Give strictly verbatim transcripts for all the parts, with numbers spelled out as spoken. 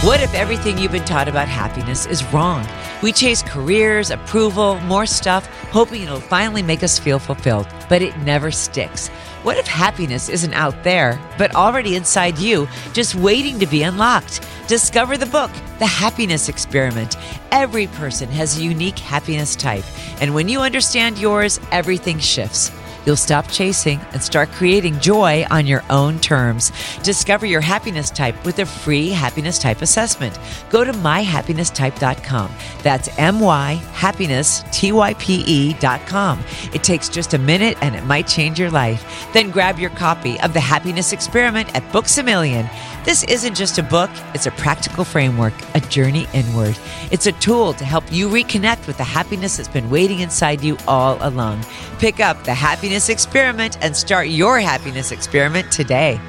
What if everything you've been taught about happiness is wrong? We chase careers, approval, more stuff, hoping it'll finally make us feel fulfilled, but it never sticks. What if happiness isn't out there, but already inside you, just waiting to be unlocked? Discover the book, The Happiness Experiment. Every person has a unique happiness type, and when you understand yours, everything shifts. You'll stop chasing and start creating joy on your own terms. Discover your happiness type with a free happiness type assessment. Go to my happiness type dot com. That's M Y happiness T Y P E dot com. It takes just a minute and it might change your life. Then grab your copy of The Happiness Experiment at Books A Million. This isn't just a book, it's a practical framework, a journey inward. It's a tool to help you reconnect with the happiness that's been waiting inside you all along. Pick up The Happiness Experiment and start your happiness experiment today.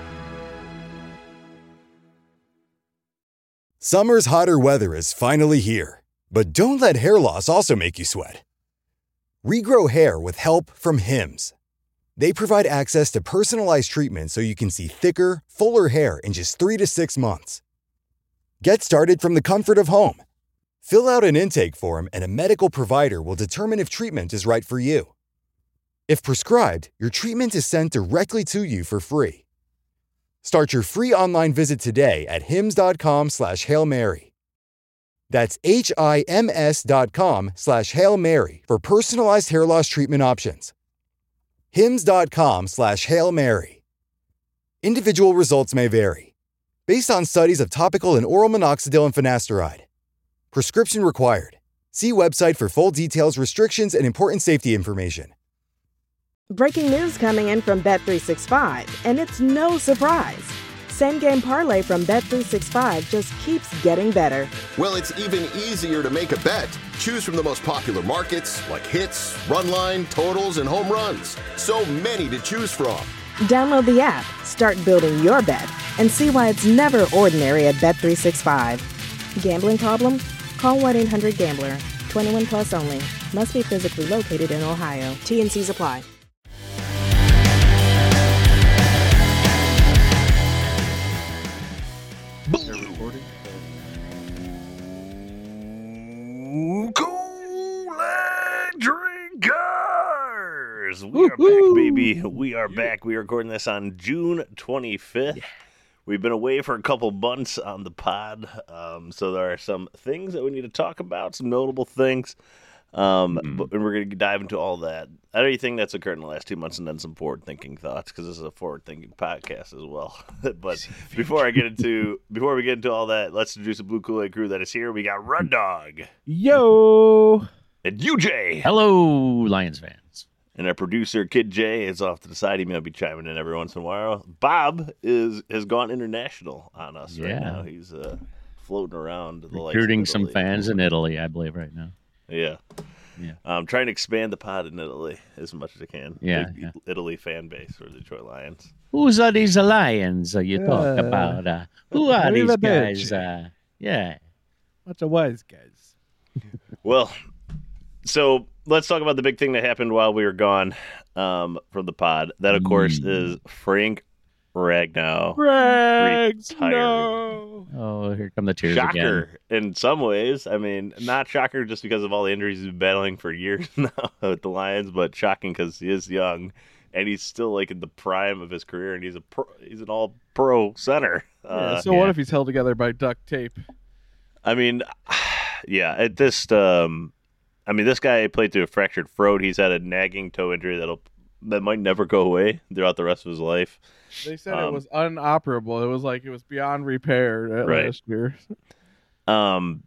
Summer's hotter weather is finally here, but don't let hair loss also make you sweat. Regrow hair with help from Hims. They provide access to personalized treatment so you can see thicker, fuller hair in just three to six months. Get started from the comfort of home. Fill out an intake form and a medical provider will determine if treatment is right for you. If prescribed, your treatment is sent directly to you for free. Start your free online visit today at hims.com slash Hail Mary. That's H-I-M-S dot com slash Hail Mary for personalized hair loss treatment options. Hims.com slash Hail Mary. Individual results may vary. Based on studies of topical and oral minoxidil and finasteride. Prescription required. See website for full details, restrictions, and important safety information. Breaking news coming in from Bet three sixty-five, and it's no surprise. Same Game Parlay from Bet three sixty-five just keeps getting better. Well, it's even easier to make a bet. Choose from the most popular markets like hits, run line, totals, and home runs. So many to choose from. Download the app, start building your bet, and see why it's never ordinary at Bet three sixty-five. Gambling problem? Call one eight hundred gambler. twenty-one plus only. Must be physically located in Ohio. T and C's apply. We are back, baby. We are back. We are recording this on June twenty-fifth. Yeah. We've been away for a couple months on the pod, um, so there are some things that we need to talk about, some notable things, um, mm. but, and we're going to dive into all that. Everything that's occurred in the last two months, and then some forward-thinking thoughts, because this is a forward-thinking podcast as well. But before I get into before we get into all that, let's introduce the Blue Kool-Aid crew that is here. We got Run Dog, yo, and U J. Hello, Lions fans. And our producer, Kid J, is off to the side. He may be chiming in every once in a while. Bob is has gone international on us yeah. right now. He's uh, floating around. The Recruiting some fans in Italy, I believe, right now. Yeah. Yeah. I'm trying to expand the pod in Italy as much as I can. Yeah. Big yeah. Italy fan base for the Detroit Lions. Who's are these Lions you uh, talk about? Uh, who are these guys? Uh, yeah. Bunch of wise guys. Well, so let's talk about the big thing that happened while we were gone um, from the pod. That, of course, is Frank Ragnow Rags, retired. No. Oh, here come the tears shocker again. In some ways. I mean, not shocker just because of all the injuries he's been battling for years now with the Lions, but shocking because he is young and he's still like in the prime of his career, and he's a pro, he's an all-pro center. Yeah, uh, so yeah. what if he's held together by duct tape? I mean, yeah, it just. Um, I mean, this guy played through a fractured throat. He's had a nagging toe injury that'll that might never go away throughout the rest of his life. They said um, it was unoperable. It was like it was beyond repair right. last year. Um,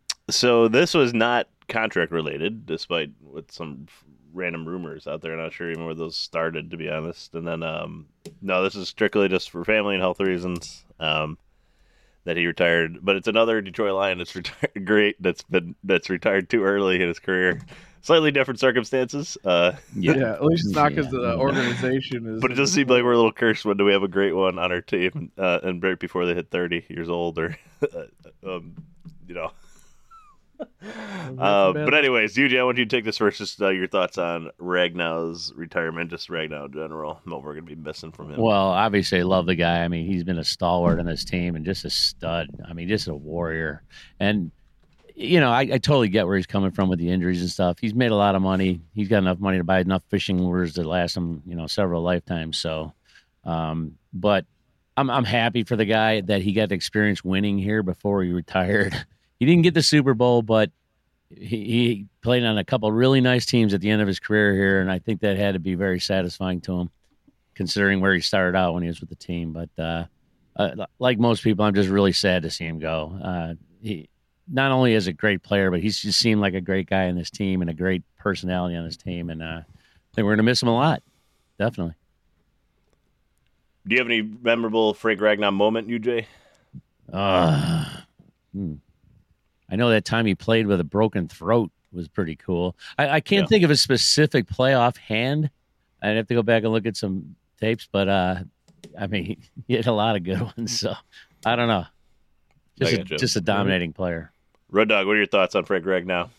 so this was not contract related, despite with some random rumors out there. I'm not sure even where those started, to be honest. And then, um, no, this is strictly just for family and health reasons. Um, that he retired, but it's another Detroit Lion that's retired great that's been that's retired too early in his career. Slightly different circumstances. Uh, yeah. yeah, at least it's not because yeah. the organization is. But it does seem like we're a little cursed when do we have a great one on our team, uh, and right before they hit thirty years old, or um, you know. Uh, but anyways, U J, I want you to take this first. Just uh, your thoughts on Ragnow's retirement, just Ragnow in general, and what we're going to be missing from him. Well, obviously, I love the guy. I mean, he's been a stalwart on this team and just a stud. I mean, just a warrior. And, you know, I, I totally get where he's coming from with the injuries and stuff. He's made a lot of money. He's got enough money to buy enough fishing lures that last him, you know, several lifetimes. So, um, but I'm I'm happy for the guy that he got to experience winning here before he retired. He didn't get the Super Bowl, but he, he played on a couple really nice teams at the end of his career here, and I think that had to be very satisfying to him, considering where he started out when he was with the team. But uh, uh, like most people, I'm just really sad to see him go. Uh, he not only is a great player, but he's just seemed like a great guy on this team and a great personality on this team, and uh, I think we're going to miss him a lot, definitely. Do you have any memorable Frank Ragnow moment, U J? Uh, hmm. I know that time he played with a broken throat was pretty cool. I, I can't yeah. think of a specific play offhand. I'd have to go back and look at some tapes, but uh, I mean, he had a lot of good ones. So I don't know. Just a, just a dominating player. Red Dog, what are your thoughts on Frank Ragnow?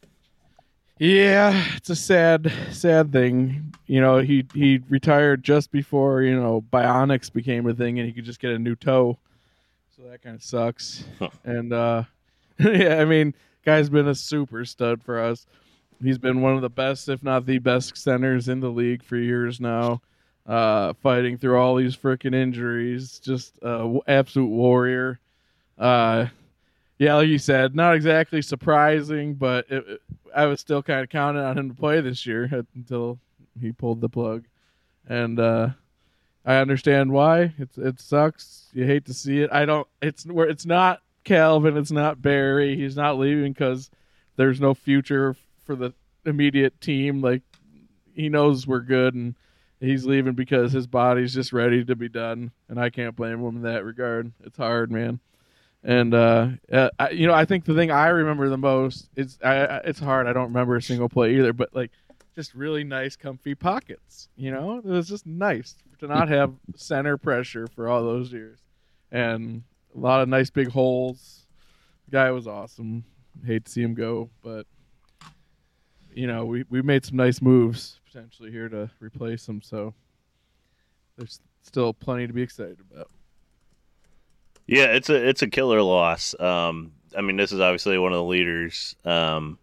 Yeah, it's a sad, sad thing. You know, he he retired just before, you know, bionics became a thing, and he could just get a new toe. So that kind of sucks. Huh. And uh, yeah, I mean, guy's been a super stud for us. He's been one of the best, if not the best, centers in the league for years now. Uh, fighting through all these freaking injuries, just an absolute warrior. Uh, yeah, like you said, not exactly surprising, but it, it, I was still kind of counting on him to play this year until he pulled the plug. And uh, I understand why. It's it sucks. You hate to see it. I don't. It's where it's not Calvin. It's not Barry. He's not leaving because there's no future for the immediate team. Like, he knows we're good, and he's leaving because his body's just ready to be done. And I can't blame him in that regard. It's hard, man. And, uh, uh, I, you know, I think the thing I remember the most is I, I, it's hard. I don't remember a single play either, but like just really nice, comfy pockets. You know, it was just nice to not have center pressure for all those years, and a lot of nice big holes. The guy was awesome. Hate to see him go, but you know, we, we made some nice moves potentially here to replace him. So there's still plenty to be excited about. Yeah, it's a it's a killer loss. Um, I mean, this is obviously one of the leaders um,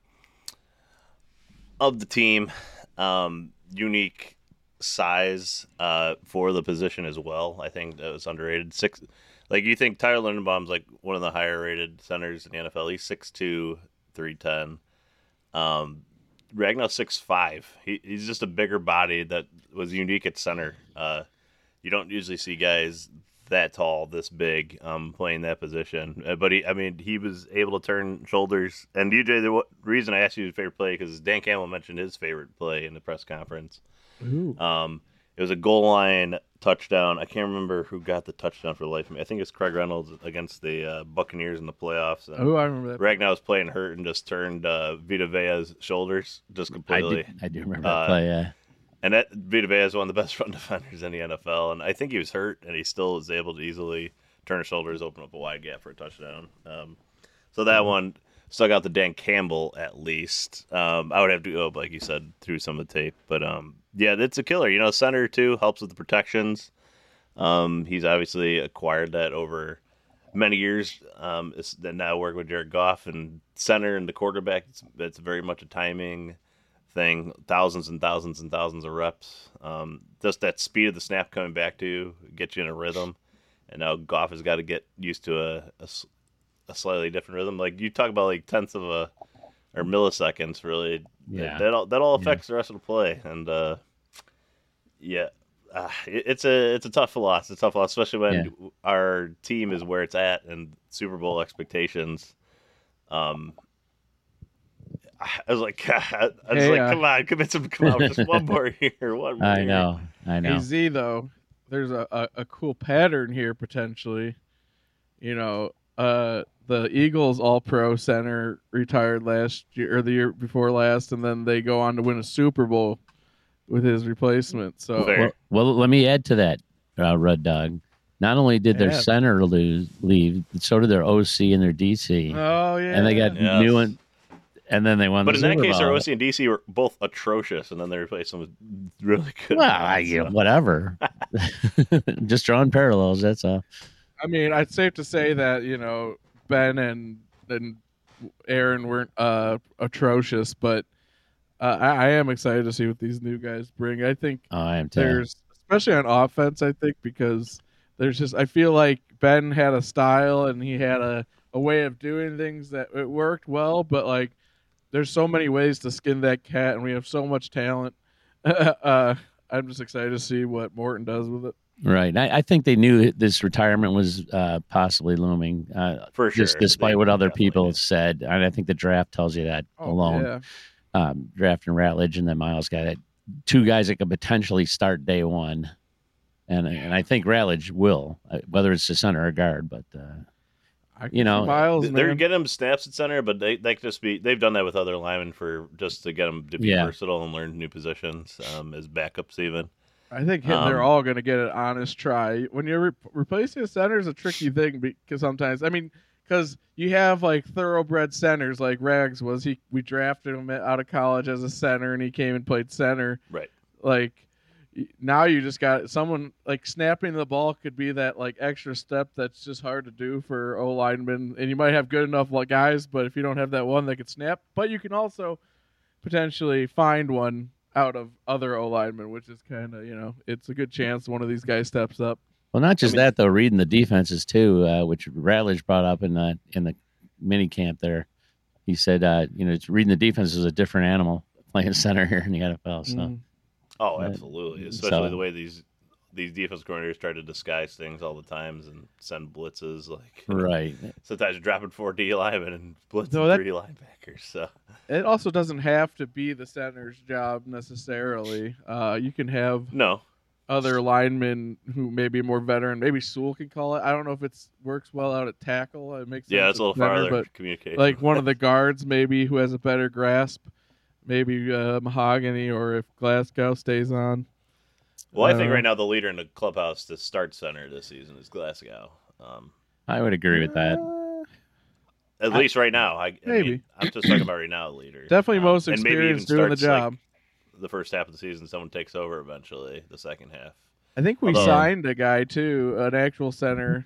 of the team. Um, unique size uh, for the position as well. I think that was underrated. Six, like you think Tyler Lindenbaum's like one of the higher rated centers in the N F L. He's six two, three ten. Um, Ragnow six five. He he's just a bigger body that was unique at center. Uh, you don't usually see guys that tall, this big, um, playing that position. Uh, but he, I mean, he was able to turn shoulders. And U J, the w- reason I asked you his favorite play because Dan Campbell mentioned his favorite play in the press conference. Ooh. Um, it was a goal line touchdown. I can't remember who got the touchdown for the life of me. I think it's Craig Reynolds against the uh, Buccaneers in the playoffs. Oh, I remember that. Ragnow was playing hurt and just turned uh, Vita Vea's shoulders just completely. I do, I do remember that uh, play, yeah. And that Vita Vea is one of the best run defenders in the N F L, and I think he was hurt, and he still was able to easily turn his shoulders, open up a wide gap for a touchdown. Um, so that one stuck out to Dan Campbell at least. Um, I would have to go, like you said, through some of the tape, but um, yeah, it's a killer. You know, center too helps with the protections. Um, he's obviously acquired that over many years. Um, it's now working with Jared Goff and center and the quarterback. It's, it's very much a timing thing, thousands and thousands and thousands of reps. Um, just that speed of the snap coming back to you, get you in a rhythm. And now Goff has got to get used to a, a, a slightly different rhythm. Like you talk about, like tenths of a or milliseconds, really. Yeah. That all that all affects yeah. the rest of the play. And uh, yeah, uh, it, it's a it's a tough loss. It's a tough loss, especially when yeah. our team is where it's at and Super Bowl expectations. Um. I was like, I was hey, like, uh, come on, commit some, come on, just one more here, one more. I know, here. I know. Hey, Z, though, there's a, a, a cool pattern here potentially. You know, uh, the Eagles All-Pro center retired last year or the year before last, and then they go on to win a Super Bowl with his replacement. So, well, well, let me add to that, uh, Red Dog. Not only did their yeah. center lose, leave, so did their O C and their D C. Oh yeah, and they got yes. new one. and then they won. But the in that Super case, Bowl. our O C and D C were both atrocious, and then they replaced them with really good. Well, ones, I, you know, so. whatever. Just drawing parallels. That's all. I mean, it's safe to say that you know Ben and and Aaron weren't uh, atrocious, but uh, I, I am excited to see what these new guys bring. I think Oh, I am too. there's, especially on offense, I think because there's just I feel like Ben had a style and he had a, a way of doing things that it worked well, but like there's so many ways to skin that cat, and we have so much talent. uh, I'm just excited to see what Morton does with it. Right. I, I think they knew this retirement was uh, possibly looming. Uh, For sure. Just despite They what other definitely people did. have said. And I think the draft tells you that Oh, alone. yeah. Um, drafting Ratledge and then Miles guy, that two guys that could potentially start day one. And and I think Ratledge will, uh, whether it's a center or guard. But, uh, I can you know, see Miles, They're man. getting them snaps at center, but they they could just be. They've done that with other linemen for just to get them to be Yeah. versatile and learn new positions um, as backups even. I think him, they're Um, all going to get an honest try. When you're re- replacing a center is a tricky thing because sometimes, I mean, because you have like thoroughbred centers like Rags was. He we drafted him out of college as a center, and he came and played center. Right. Like y- now you just got someone like snapping the ball could be that like extra step that's just hard to do for O linemen, and you might have good enough like guys, but if you don't have that one that could snap, but you can also potentially find one out of other O linemen, which is kind of, you know, it's a good chance one of these guys steps up. well, not just I mean- that, though, reading the defenses, too, uh, which Ratledge brought up in the, in the mini camp there. He said, uh, you know, it's, reading the defense is a different animal playing center here in the N F L. So. Mm. Oh, Uh, absolutely. Especially so- the way these these defense coordinators try to disguise things all the times and send blitzes. Like Right. sometimes you're dropping four D linemen and blitzing No, that- three linebackers. So It also doesn't have to be the center's job necessarily. Uh, you can have no, other linemen who may be more veteran. Maybe Sewell can call it. I don't know if it works well out at tackle. It makes yeah, sense it's a little at center, farther but communication. like one of the guards maybe who has a better grasp. Maybe uh, Mahogany, or if Glasgow stays on. well, I think uh, right now the leader in the clubhouse to start center this season is Glasgow. Um, I would agree with that. Uh, at least right now. I, I Maybe. mean, I'm just talking about right now, the leader. Definitely Um, most and maybe even experienced doing the starts, like, job. the first half of the season, someone takes over eventually. The second half. I think we although- signed a guy too, an actual center,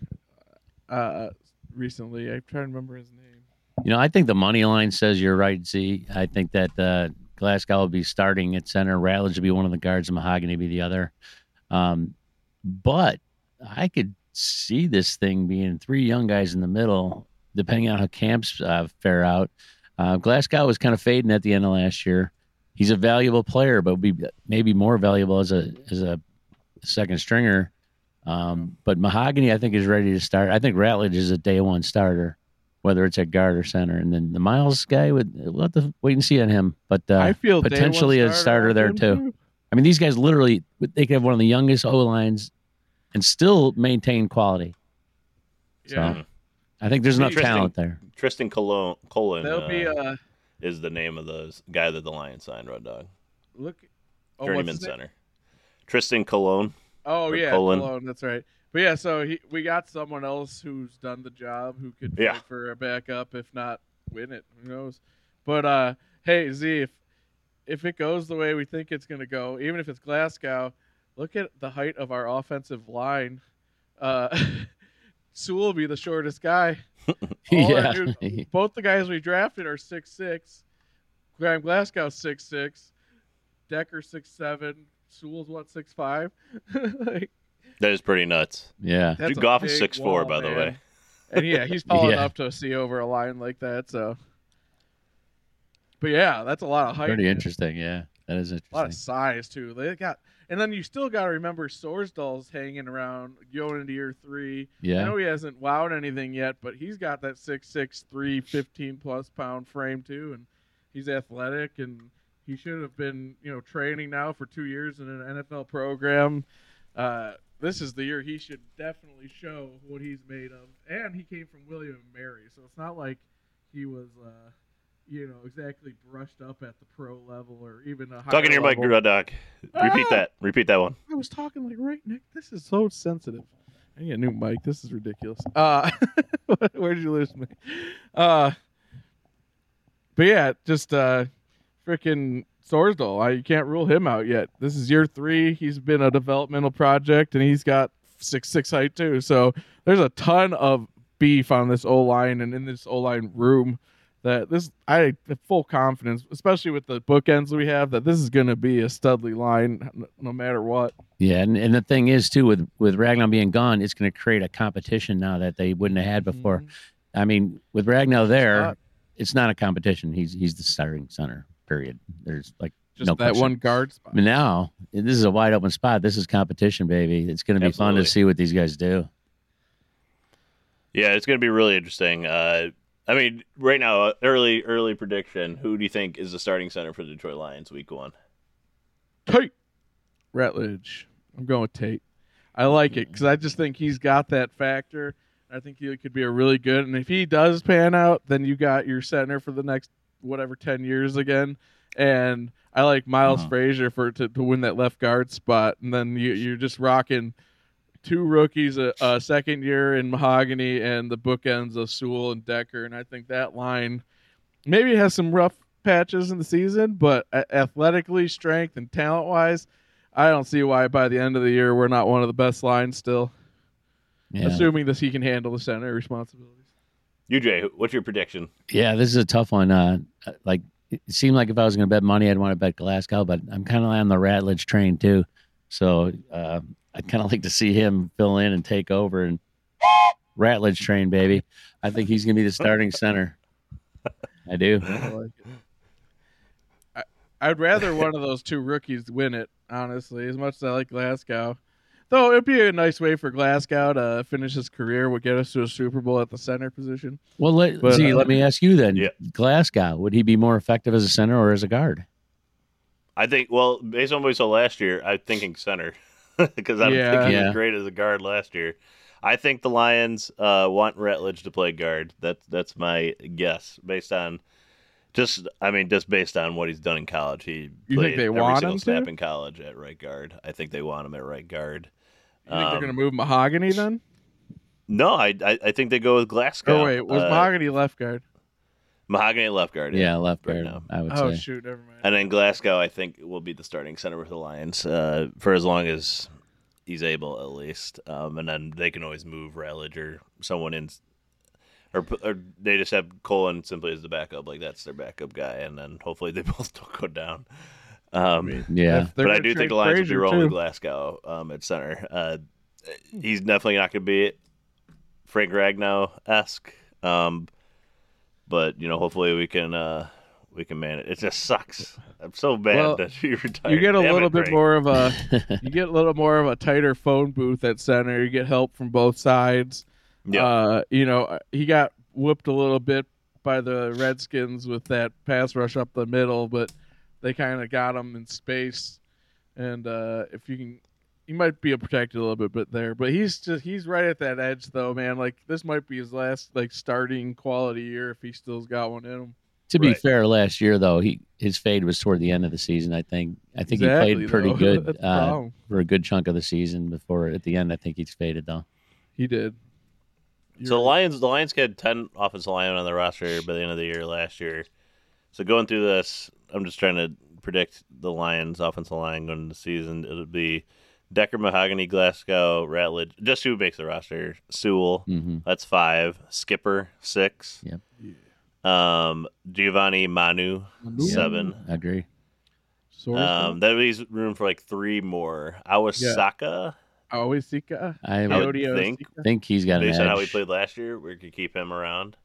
uh, recently. I'm trying to remember his name. You know, I think the money line says you're right, Z. I think that uh, Glasgow will be starting at center. Ratledge will be one of the guards, and Mahogany be the other. Um, but I could see this thing being three young guys in the middle, depending on how camps uh, fare out. Uh, Glasgow was kind of fading at the end of last year. He's a valuable player, but be maybe more valuable as a as a second stringer. Um, but Mahogany, I think, is ready to start. I think Ratledge is a day one starter, whether it's at guard or center. And then the Miles guy, would we'll have to wait and see on him. But uh, I feel day one potentially a starter on there him, too. I mean, these guys literally, they could have one of the youngest O lines and still maintain quality. Yeah, So I think there's enough Interesting. talent there. Tristan Colon, Colon there'll be uh, uh, is the name of the guy that the Lions signed, Red Dog. look. Oh, what's Journeyman his name? center. Tristan Colon. Oh or yeah, Colon. Cologne, that's right. But yeah, so he, we got someone else who's done the job who could Yeah. fight for a backup, if not win it. Who knows? But uh, hey Z, if if it goes the way we think it's going to go, even if it's Glasgow, look at the height of our offensive line. Uh, Sewell will be the shortest guy. All yeah. our new- both the guys we drafted are six six. Graham Glasgow six six. Decker six seven. Sewell's what six five. Like, That is pretty nuts. yeah. that's Dude a Goff is big six four, wall, by the man. way. And yeah, he's tall Yeah. enough to see over a line like that. So, but yeah, that's a lot of height. Pretty man. interesting. Yeah. That is A lot of interesting. size too. They got, and then you still got to remember Sorsdal's hanging around going into year three. I Yeah. know he hasn't wowed anything yet, but he's got that six six three, fifteen plus pound frame too, and he's athletic, and he should have been, you know, training now for two years in an N F L program. Uh, this is the year he should definitely show what he's made of, and he came from William and Mary, so it's not like he was, uh, you know, exactly brushed up at the pro level or even a higher Talking to your mic, level. Red Dog. Repeat Ah! that. Repeat that one. I was talking like right, Nick. This is so sensitive. I need a new mic. This is ridiculous. Uh, where did you lose me? Uh, but yeah, just uh, freaking Sorsdal. I you can't rule him out yet. This is year three. He's been a developmental project, and he's got six six height too. So there's a ton of beef on this O line and in this O line room. That this I have full confidence, especially with the bookends we have, that this is going to be a studly line no matter what. Yeah, and, and the thing is too, with with Ragnow being gone, it's going to create a competition now that they wouldn't have had before. Mm-hmm. I mean, with Ragnow there, it's not, it's not a competition. He's he's the starting center. Period. There's like just no that question. one guard spot. But now this is a wide open spot. This is competition, baby. It's going to be Absolutely. fun to see what these guys do. Yeah, it's going to be really interesting. Uh, I mean, right now, early early prediction. Who do you think is the starting center for the Detroit Lions week one? Tate Ratledge. I'm going with Tate. I like it because I just think he's got that factor. I think he could be a really good. And if he does pan out, then you got your center for the next whatever ten years again. And I like Miles uh-huh. Frazier for to, to win that left guard spot. And then you, you're just rocking two rookies, a, a second year in Mahogany, and the bookends of Sewell and Decker. And I think that line maybe has some rough patches in the season, but athletically, strength, and talent-wise, I don't see why by the end of the year we're not one of the best lines still. Yeah. Assuming that he can handle the center responsibilities. U J, what's your prediction? Yeah, this is a tough one. Uh, like it seemed like if I was going to bet money, I'd want to bet Glasgow, but I'm kind of on the Ratledge train too. So uh, I'd kind of like to see him fill in and take over. And Ratledge train, baby. I think he's going to be the starting center. I do. I like it. I, I'd rather one of those two rookies win it, honestly, as much as I like Glasgow. Though it'd be a nice way for Glasgow to finish his career, would get us to a Super Bowl at the center position. Well, let, but, see, uh, let me ask you then. Yeah. Glasgow, would he be more effective as a center or as a guard? I think, well, based on what we saw last year, I'm thinking center because I don't Yeah. think he Yeah. was great as a guard last year. I think the Lions uh, want Ratledge to play guard. That's that's my guess based on just, I mean, just based on what he's done in college. He You played think they every want single him snap to? in college at right guard. I think they want him at right guard. You think they're Um, going to move Mahogany then? No, I, I I think they go with Glasgow. Oh, wait, was uh, Mahogany left guard? Mahogany at left guard? Yeah, left right guard, now. I would Oh, say. shoot, never mind. And then Glasgow, I think, will be the starting center for the Lions uh, for as long as he's able, at least. Um, and then they can always move Ratledge or someone in, or, or they just have Colin simply as the backup. Like that's their backup guy, and then hopefully they both don't go down. Um, Yeah. They're but I gonna do think trade the Lions will be Frazier, rolling too. with Glasgow um, at center. Uh, he's definitely not going to be Frank Ragnow-esque. Um, but you know, hopefully we can uh, we can manage. It just sucks. I'm so bad Well, that he retired. You get a Damn little it, bit Frank. more of a you get a little more of a tighter phone booth at center. You get help from both sides. Yeah. Uh, you know, he got whooped a little bit by the Redskins with that pass rush up the middle, but they kind of got him in space. And uh, if you can, he might be protected a little bit, but there. But he's just he's right at that edge, though, man. Like this might be his last like starting quality year if he still's got one in him. To be Right. fair, last year though, he his fade was toward the end of the season. I think. I think Exactly, he played pretty though. good That's the uh, problem. for a good chunk of the season. Before at the end, I think he's faded though. He did. You're So the right. Lions, the Lions had ten offensive linemen on the roster by the end of the year last year. So going through this, I'm just trying to predict the Lions' offensive line going into the season. It'll be Decker, Mahogany, Glasgow, Ratledge. Just who makes the roster? Sewell, Mm-hmm. that's five. Skipper, six. Yep. Um, Giovanni Manu, Manu. seven. I agree. Source, Um, that leaves room for like three more. Awasaka, always Sika. I I would would Coyote think, Osika. think he's got an based on how he edge. played last year, we could keep him around.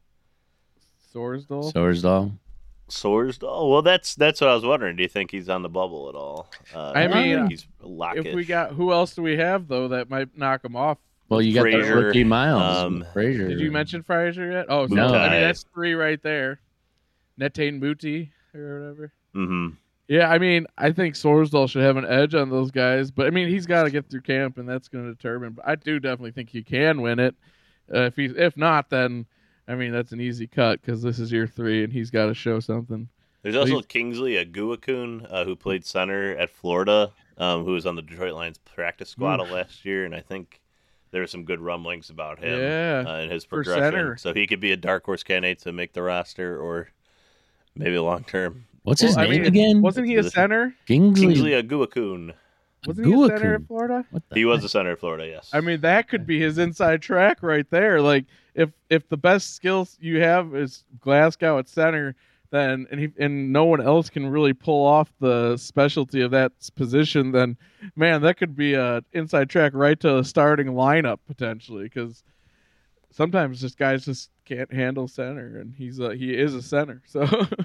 Sorsdal. Sorsdal. Sorsdal. Well, that's that's what I was wondering. Do you think he's on the bubble at all? Uh, I do you mean, think he's Lockett. If we got who else do we have though that might knock him off? Well, you got the Frazier, rookie Miles. um, Frazier. Did you mention Frazier yet? Oh, so, No. I mean that's three right there. Netane Muti or whatever. hmm Yeah, I mean, I think Sorsdal should have an edge on those guys, but I mean, he's got to get through camp, and that's going to determine. But I do definitely think he can win it. Uh, if he's if not, then I mean that's an easy cut because this is year three, and he's got to show something. There's also He's- Kingsley Aguakun, uh, who played center at Florida, um, who was on the Detroit Lions practice squad Oof. last year, and I think there were some good rumblings about him Yeah, uh, and his for progression. center. So he could be a dark horse candidate to make the roster or maybe long term. What's Well, his I name mean, again? Wasn't he a center? Kingsley. Kingsley Aguakun. Wasn't he a center Aguakun. at Florida? What the He was heck? a center of Florida, yes. I mean, that could be his inside track right there. Like, if if the best skills you have is Glasgow at center, then and he and no one else can really pull off the specialty of that position, then man, that could be a inside track right to the starting lineup potentially. Because sometimes just guys just can't handle center, and he's a, he is a center. So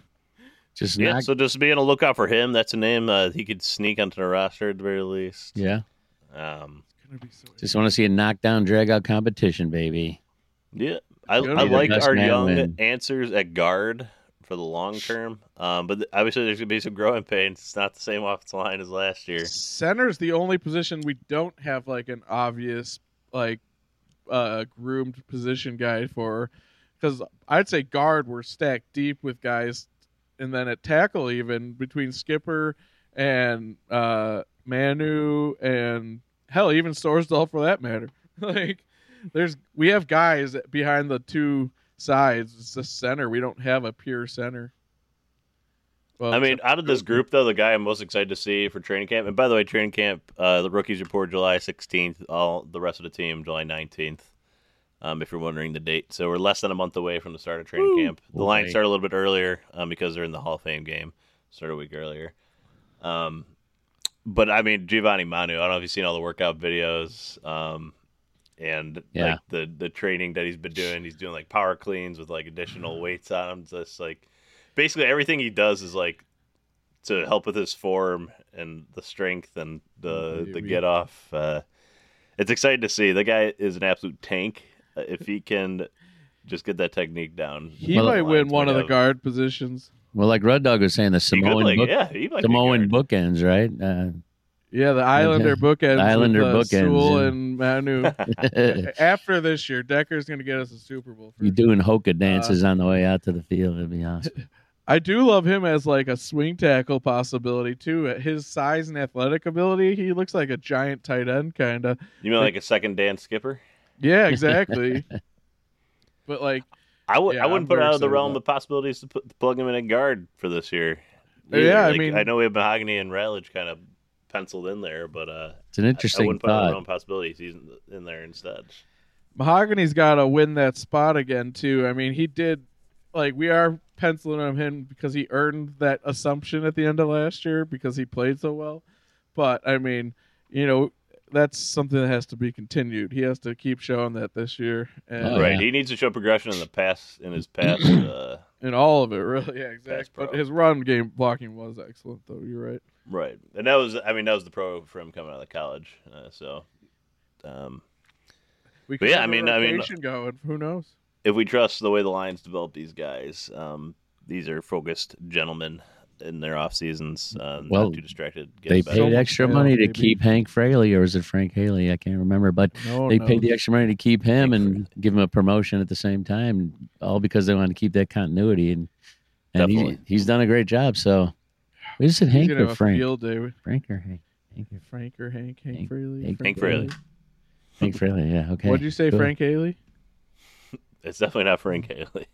Just yeah, knock- so just being a lookout for him. That's a name uh, he could sneak onto the roster at the very least. yeah. Um, gonna be so Just want to see a knockdown, drag out competition, baby. yeah, I, Gonna I be the like best our man young win. answers at guard for the long term. Um, but th- obviously, there's going to be some growing pains. It's not the same offensive line as last year. Center's the only position we don't have like an obvious like uh groomed position guy for, because I'd say guard we're stacked deep with guys, and then at tackle even between Skipper and uh Manu and hell even Sorsdal for that matter. Like there's we have guys behind the two sides. It's the center. We don't have a pure center. Well, I mean, except- out of this group, though, the guy I'm most excited to see for training camp, and by the way, training camp, uh, the rookies report July sixteenth, all the rest of the team July nineteenth, um, if you're wondering the date. So we're less than a month away from the start of training camp. The Boy. Lions start a little bit earlier um, because they're in the Hall of Fame game. Start a week earlier. Um, but, I mean, Giovanni Manu, I don't know if you've seen all the workout videos um, and Yeah. like the, the training that he's been doing. He's doing, like, power cleans with, like, additional weights on him. Just, like, basically everything he does is like to help with his form and the strength and the the Maybe. get off. Uh, it's exciting to see. The guy is an absolute tank. Uh, if he can just get that technique down, he Well, might the win Lions one might of the have- guard positions. Well, like Red Dog was saying, the He could, Samoan like, book, yeah, he might be Samoan guard. bookends, right? Uh, Yeah, the Islander bookends. Islander with, uh, bookends, Sewell yeah. and Manu. After this year, Decker's going to get us a Super Bowl. For you sure. doing hoka dances on the way out to the field. It'd be awesome. I do love him as like a swing tackle possibility too. At his size and athletic ability, he looks like a giant tight end kind of. You mean like a second Dan Skipper? Yeah, exactly. But like, I would. Yeah, I wouldn't I'm put very out of the excited realm about of possibilities to, put, to plug him in at guard for this year. Yeah, Either. I Like, mean- I know we have Mahogany and Ralledge kind of penciled in there, but uh, It's an I interesting wouldn't put out of the thought. realm of possibilities. He's in, in there instead. Mahogany's got to win that spot again too. I mean, he did. Like we are penciling him in because he earned that assumption at the end of last year because he played so well. But I mean, you know, that's something that has to be continued. He has to keep showing that this year, and Oh, right. yeah. He needs to show progression in the pass in his past. Uh, in all of it, really. Yeah, exactly. Pass pro. But his run game blocking was excellent, though. You're right. right, and that was. I mean, that was the pro for him coming out of college. Uh, so, um, We But could yeah, have I mean- a I mean- rotation going. Who knows? if we trust the way the Lions develop these guys, um, these are focused gentlemen in their off seasons. Uh, Well, not too distracted. Get They better. paid much extra talent, money to baby. keep Hank Fraley, or was it Frank Haley? I can't remember, but No, they no. paid the extra money to keep him Hank and give him a promotion at the same time, all because they wanted to keep that continuity. And and he's, Definitely. he's done a great job. So we just said He's Hank gonna or have a Frank? field day with Frank or Hank? Hank or Frank or Hank. Hank, Hank- Fraley. Hank- Hank Fraley. Hank Fraley, yeah, okay. What'd you say, Cool. Frank Haley? It's definitely not Frank Haley.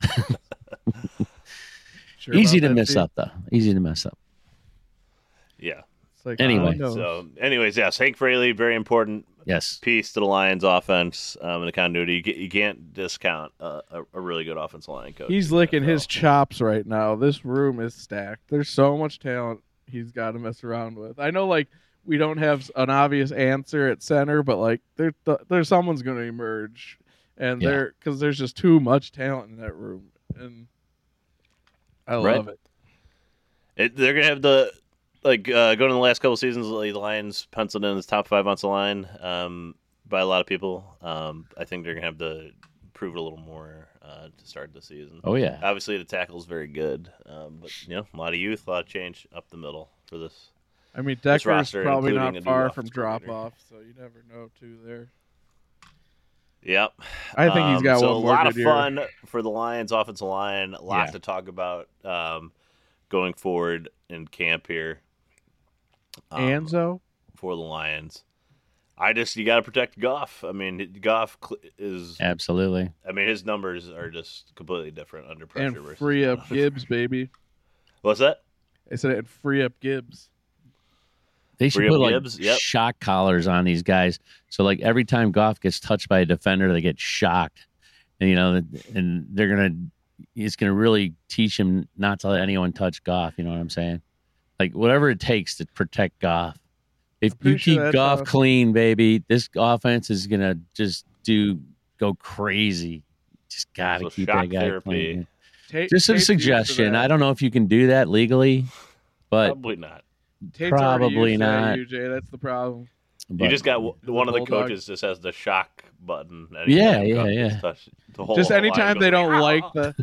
Sure Easy about to that, mess Steve? up, though. Easy to mess up. yeah. It's like, Anyway. oh, no. So, anyways, yes, Hank Fraley, very important Yes. piece to the Lions' offense um, and the continuity. You, ca- you can't discount uh, a, a really good offensive line coach. He's in the licking N F L. his chops right now. This room is stacked. There's so much talent he's got to mess around with. I know, like, we don't have an obvious answer at center, but like, there, th- there's someone's going to emerge, and Yeah. there because there's just too much talent in that room, and I Right. love it. It, they're gonna have the like uh, going to the last couple seasons. Like, the Lions penciled in as top five on the line um, by a lot of people. Um, I think they're gonna have to prove it a little more uh, to start the season. Oh, yeah. Obviously, the tackle's very good, um, but you know, a lot of youth, a lot of change up the middle for this. I mean, This Decker's roster, probably including not a new far offensive from drop coordinator. off, so you never know too there. Yep. I think he's Um, got so one a more lot good of year. fun for the Lions offensive line. A lot Yeah. to talk about um, going forward in camp here. Um, Anzo, for the Lions. I just you got to protect Goff. I mean, Goff cl- is. Absolutely. I mean, his numbers are just completely different under pressure. and versus free up not. Gibbs, baby. What's that? I said it'd free up Gibbs. They should Free put up like Gibbs, yep. shock collars on these guys. So like every time Goff gets touched by a defender, they get shocked. And you know, and they're gonna it's gonna really teach him not to let anyone touch Goff, you know what I'm saying? Like whatever it takes to protect Goff. If you sure keep that's Goff how- clean, baby, this offense is gonna just do go crazy. Just gotta So keep shock that guy therapy. clean. Ta- Just a Tate's used to suggestion. that. I don't know if you can do that legally, but Probably not. Tate's already probably used to that, not. U J. That's the problem. but You just got w- one of the Bulldog. coaches just has the shock button. Yeah, Anytime yeah, Goff yeah. gets touched, the whole Just line anytime goes they don't "Ah!" like the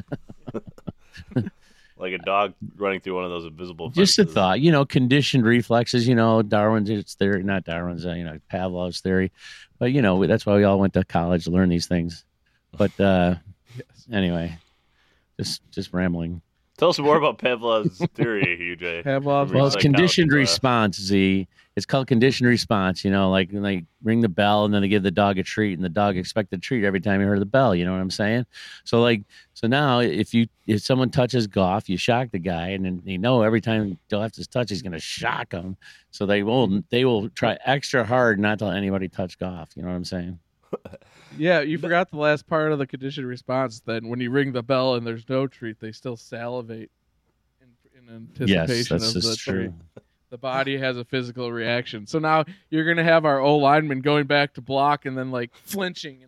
like a dog running through one of those invisible just a fences. thought, you know, conditioned reflexes, you know, Darwin's it's theory, not Darwin's, uh, you know, Pavlov's theory. But, you know, that's why we all went to college to learn these things. But uh, yes. anyway, just just rambling. Tell us more about Pavlov's theory, U J. Pavlov's Well, it's Like conditioned how, uh, response, Z. It's called conditioned response, you know, like like ring the bell and then they give the dog a treat and the dog expects the treat every time you heard the bell, you know what I'm saying? So like so now if you if someone touches Goff, you shock the guy and then they know every time Goff is touched, he's gonna shock him. So they will they will try extra hard not to let anybody touch Goff, you know what I'm saying? Yeah, you forgot the last part of the conditioned response. Then when you ring the bell and there's no treat, they still salivate in, in anticipation Yes, that's of just the true. treat. The body has a physical reaction. So now you're gonna have our O lineman going back to block and then like flinching.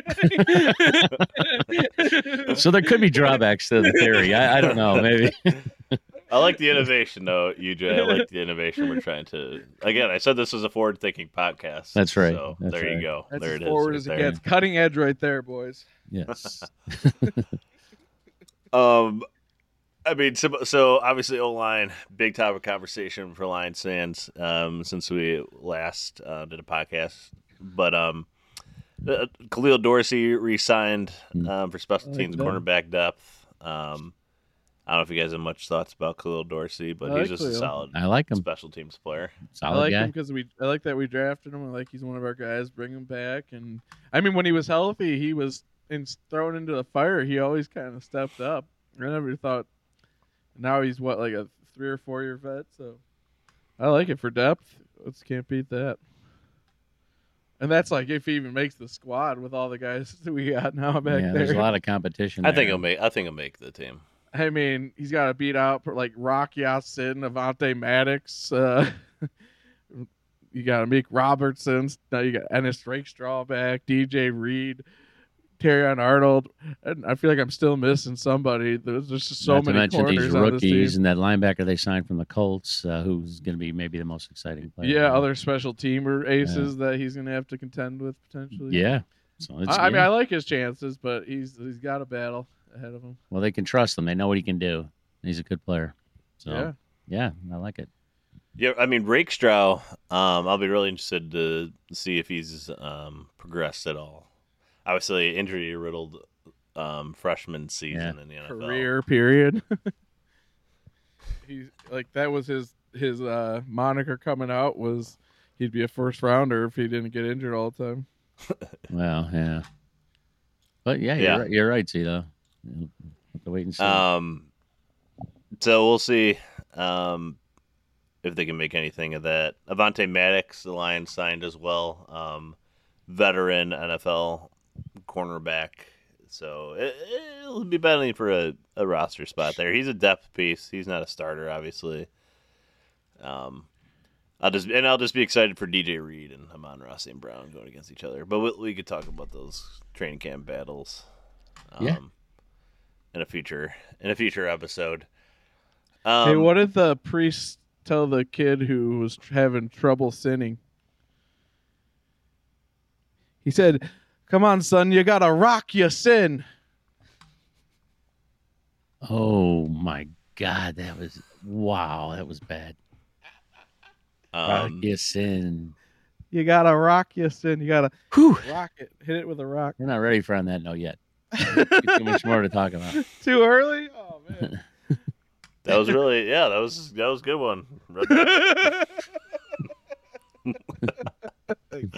So there could be drawbacks to the theory. I, I don't know, maybe. I like the innovation, though, U J. I like the innovation we're trying to. Again, I said this was a forward-thinking podcast. That's right. So That's there you right. go. That's there as it is. forward right as it there. gets. Cutting edge right there, boys. Yes. Um, I mean, so, so obviously O line, big topic of conversation for Lions fans um, since we last uh, did a podcast. But um, uh, Khalil Dorsey re-signed um, for special I like teams that. cornerback depth. Um, I don't know if you guys have much thoughts about Khalil Dorsey, but I he's like just a Khalil. solid I like him. special teams player. Solid I like guy. him because we. I like that we drafted him. I like he's one of our guys. Bring him back, and I mean when he was healthy, he was in, thrown into the fire. He always kind of stepped up. I never thought. Now he's what like a three or four year vet. So I like it for depth. Let's can't beat that. And that's like if he even makes the squad with all the guys that we got now back yeah, there. there's a lot of competition. I think there. he'll make. I think he'll make the team. I mean, he's got to beat out like Rock Ya-Sin, Avante Maddox. Uh, you got Meek Robertson. Now you got Ennis Rakestraw back, D J Reed, Terrion Arnold. And I feel like I'm still missing somebody. There's just so Not to many mention corners these on this team. rookies and that linebacker they signed from the Colts, uh, who's going to be maybe the most exciting player. Yeah, other special teamer aces that he's going to have to contend with potentially. Yeah. So it's, I, I mean, yeah. I like his chances, but he's he's got a battle ahead of him. well, they can trust him. They know what he can do. He's a good player. So Yeah. yeah, I like it. Yeah, I mean Rakestraw. Um, I'll be really interested to see if he's um, progressed at all. Obviously, injury riddled um, freshman season Yeah. in the N F L. Career period. He's like that was his his uh, moniker coming out was he'd be a first rounder if he didn't get injured all the time. Well, yeah. But yeah, Yeah. You're, right, you're right, see, though. We'll have to wait and see. Um, so we'll see um, if they can make anything of that. Avante Maddox, the Lions signed as well. Um, veteran N F L cornerback. So it, it'll be battling for a, a roster spot there. He's a depth piece. He's not a starter, obviously. Um, I'll just and I'll just be excited for D J Reed and Amon-Ra Saint Brown going against each other. But we, we could talk about those training camp battles. Um, Yeah. In a future in a future episode. Um, Hey, what did the priest tell the kid who was having trouble sinning? He said, "Come on, son, you gotta rock your sin." oh, my God. That was, wow, that was bad. um, yes, and You gotta rock your sin. You gotta whew, rock it. Hit it with a rock. we're not ready for on that note yet. Too much more to talk about. Too early? Oh man. that was really yeah that was that was a good one.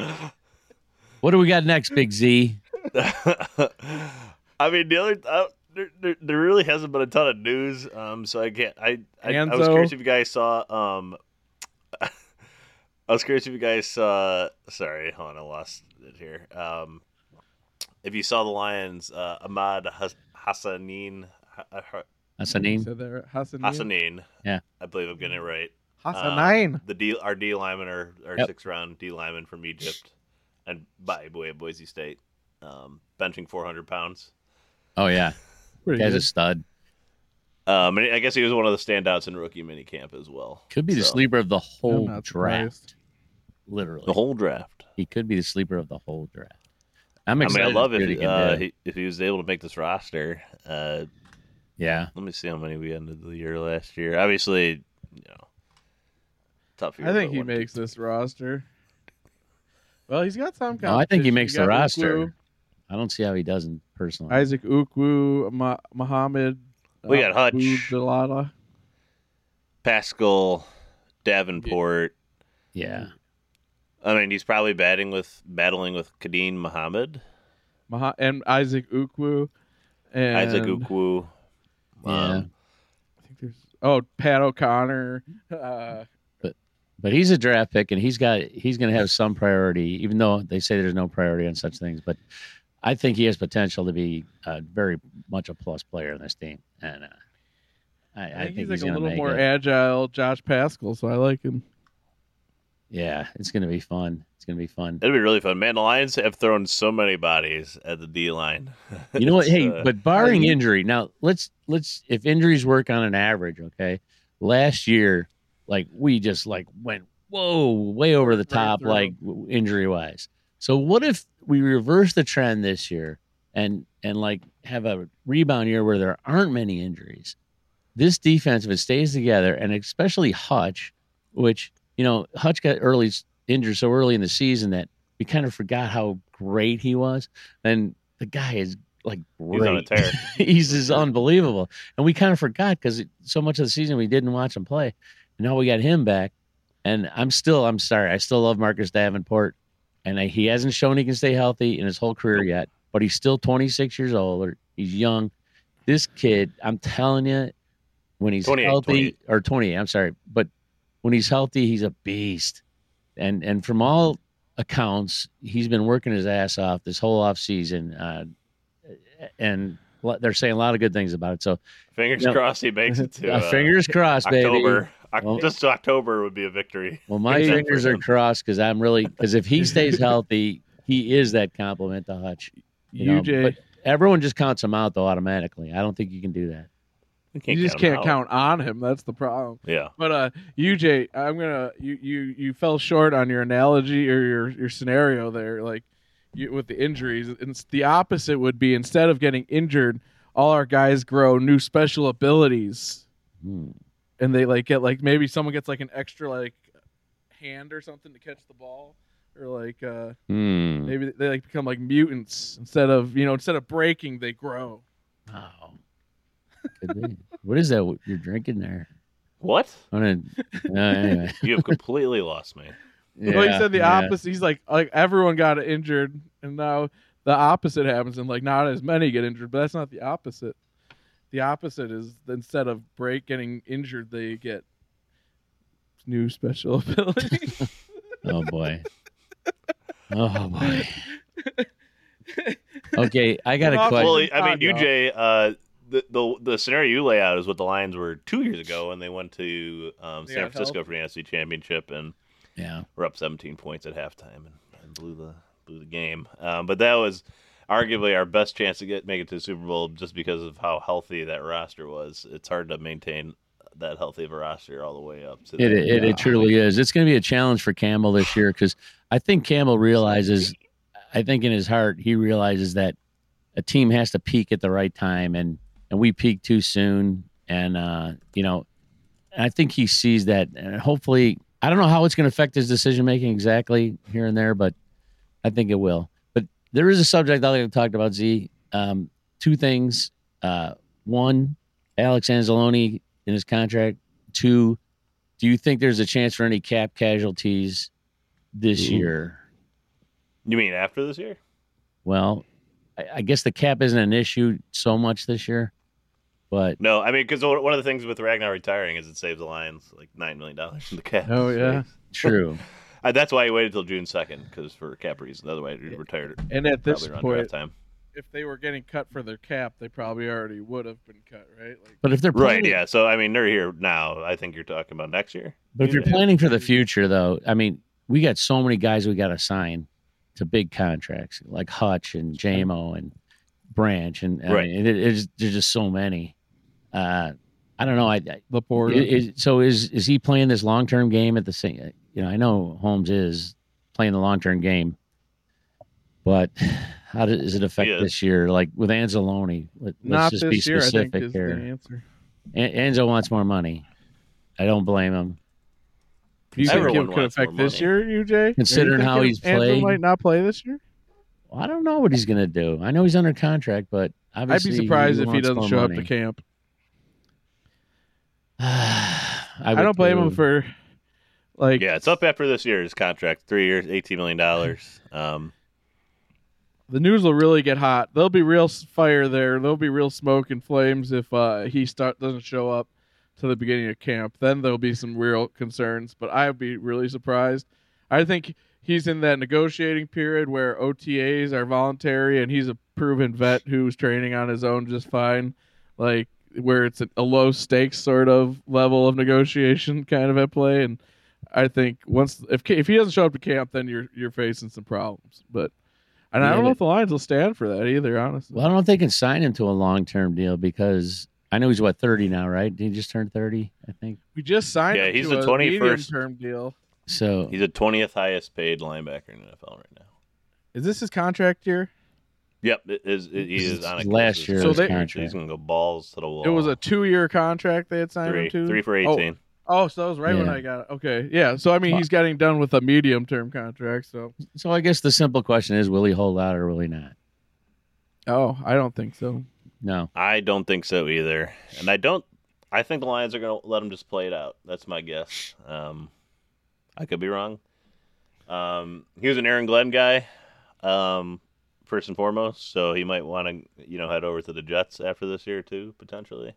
What do we got next, Big Z? I mean the other uh, there, there, there really hasn't been a ton of news. Um, so I can't. I I, I was Enzo. curious if you guys saw. Um, I was curious if you guys saw. Sorry, hold on, I lost it here. Um, if you saw the Lions, uh, Ahmad Has- Hassanin. Ha- Ha- Hassanin. Said there, Hassanin. Hassanin. Yeah. I believe I'm getting it right. Hassanin. Um, the D, our D lineman, our, our Yep. sixth round D lineman from Egypt, and by way of Boise State, um, benching four hundred pounds. Oh yeah, Pretty guy's good. a stud. Um, and I guess he was one of the standouts in rookie minicamp as well. Could be the So, sleeper of the I'm whole not draft. surprised. Literally, The whole draft. he could be the sleeper of the whole draft. I'm I excited. mean, I love to see if what he can uh, do. he, if he was able to make this roster. Uh, Yeah, let me see how many we ended the year last year. Obviously, you know, tough year. I think but he one, makes two, this roster. Well, he's got some. no, I think he competition. makes You the got roster. Ukwu, I don't see how he doesn't personally. Isaac Ukwu, Ma- Muhammad. We got Hutch. Delata. Pascal, Davenport. yeah, I mean, he's probably batting with battling with Kadeem Muhammad, Mah- and Isaac Ukwu. And Isaac Ukwu. Yeah. Um, I think there's oh Pat O'Connor. Uh, but he's a draft pick, and he's got he's going to have some priority, even though they say there's no priority on such things. But I think he has potential to be uh, very much a plus player in this team, and uh, I, I, I, think, think he's he's like a going to little make more it. agile, Josh Pascal. So I like him. Yeah, it's going to be fun. It's going to be fun. It'll be really fun, man. The Lions have thrown so many bodies at the D line. You know what? It's, Hey, uh, but barring injury, now let's let's if injuries work on an average, okay. Last year, like we just like went whoa way over the Right top, through. like injury wise. So what if we reverse the trend this year and and like have a rebound year where there aren't many injuries? This defense, if it stays together, and especially Hutch, which you know Hutch got early injured so early in the season that we kind of forgot how great he was. And the guy is like great. He's on a tear. He's just unbelievable. And we kind of forgot because so much of the season we didn't watch him play. And now we got him back. And I'm still, I'm sorry, I still love Marcus Davenport. And I, he hasn't shown he can stay healthy in his whole career yet, but he's still twenty-six years old. Or he's young. This kid, I'm telling you, when he's twenty-eight, healthy, twenty-eight. or twenty-eight, I'm sorry, but when he's healthy, he's a beast. And and from all accounts, he's been working his ass off this whole off season. Uh, and they're saying a lot of good things about it. So Fingers No. crossed he makes it to uh, uh, fingers crossed, baby. October. Oc- Well- just October would be a victory. Well, my Yeah, fingers for are him. crossed because I'm really because if he stays healthy, he is that compliment to Hutch. You know, U J, but everyone just counts him out though automatically. I don't think you can do that. We you just him can't out. count on him. That's the problem. Yeah. But uh, U J, I'm gonna you you you fell short on your analogy or your your scenario there, like you, with the injuries. It's the opposite would be instead of getting injured, all our guys grow new special abilities, Hmm. and they like get like maybe someone gets like an extra like hand or something to catch the ball, or like uh Hmm. maybe they like become like mutants instead of you know instead of breaking they grow. Wow. Could be. What is that you're drinking there? What? I'm gonna, uh, anyway. You have completely lost me. well, he Yeah, said the yeah. opposite. He's like, like everyone got injured, and now the opposite happens, and like not as many get injured. But that's not the opposite. The opposite is instead of break getting injured, they get new special ability. Oh boy. Oh boy. Okay, I got a Well, question. Well, I mean, Fine, U y'all. J, uh, the, the the scenario you lay out is what the Lions were two years ago when they went to um, They San got Francisco help. for the N F C Championship and Yeah. were up seventeen points at halftime and, and blew the blew the game. Um, but that was arguably our best chance to get make it to the Super Bowl just because of how healthy that roster was. It's hard to maintain that healthy of a roster all the way up to It, that. it, it truly is. It's going to be a challenge for Campbell this year because I think Campbell realizes, I think in his heart, he realizes that a team has to peak at the right time, and, and we peaked too soon. And, uh, you know, I think he sees that. And hopefully, I don't know how it's going to affect his decision making exactly here and there, but I think it will. But there is a subject I'd like to talk about, Z. Um, two things. Uh, one, Alex Anzalone in his contract. Two, do you think there's a chance for any cap casualties this Ooh. year? You mean after this year? Well, I, I guess the cap isn't an issue so much this year, but No, I mean, because one of the things with Ragnar retiring is it saves the Lions like nine million dollars in the cap. Oh, yeah. true. Uh, that's why he waited till June second, because for cap reasons. Otherwise, he retired. And at this probably around point, draft time. if they were getting cut for their cap, they probably already would have been cut, right? Like, But if they're Right, planning, yeah. So, I mean, they're here now. I think you're talking about next year. but if you're Yeah. planning for the future, though, I mean, we got so many guys we got to sign to big contracts like Hutch and J M O and Branch, and I Right. mean, it, it's, there's just so many. Uh, I don't know. I, I Laporta. is, so is is he playing this long term game at the same? You know, I know Holmes is playing the long term game, but how does it affect He is. this year? Like with Anzalone, let, let's Not just this be year, I specific think, is the here. answer. An- Anzo wants more money. I don't blame him. Do you think Everyone it could wants more affect this money. year, U J? Considering Are you how thinking he's Ansel played? might not play this year. Well, I don't know what he's going to do. I know he's under contract, but I'd obviously be surprised if he wants doesn't more show up money. to camp. I, I, would don't blame him too. for like Yeah, it's up after this year's contract. Three years, eighteen million dollars. Um, the news will really get hot. There'll be real s- fire there. There'll be real smoke and flames if uh, he start doesn't show up to the beginning of camp. Then there'll be some real concerns. But I'd be really surprised. I think he's in that negotiating period where O T As are voluntary, and he's a proven vet who's training on his own just fine. Like where it's a, a low stakes sort of level of negotiation kind of at play. And I think once if if he doesn't show up to camp, then you're you're facing some problems. But and I Yeah, don't know but- if the Lions will stand for that either. Honestly, Well, I don't know if they can sign him to a long term deal because I know he's what thirty now, right? Did he just turn thirty? I think we just signed Yeah, him he's to the a twenty-first medium-term deal. so. he's the twentieth highest paid linebacker in the N F L right now. Is this his contract year? Yep, it is. It, he This is is on a last year's So they- contract. He's going to go balls to the wall. It was a two-year contract they had signed three, him to. three for Oh, eighteen. Oh, so that was right when Yeah. I got it. Okay, yeah. So I mean, he's getting done with a medium-term contract. So So I guess the simple question is, will he hold out or will he not? oh, I don't think so. No. I don't think so either, and I don't. I think the Lions are going to let him just play it out. That's my guess. Um, I could be wrong. Um, he was an Aaron Glenn guy, um, first and foremost, so he might want to, you know, head over to the Jets after this year too, potentially.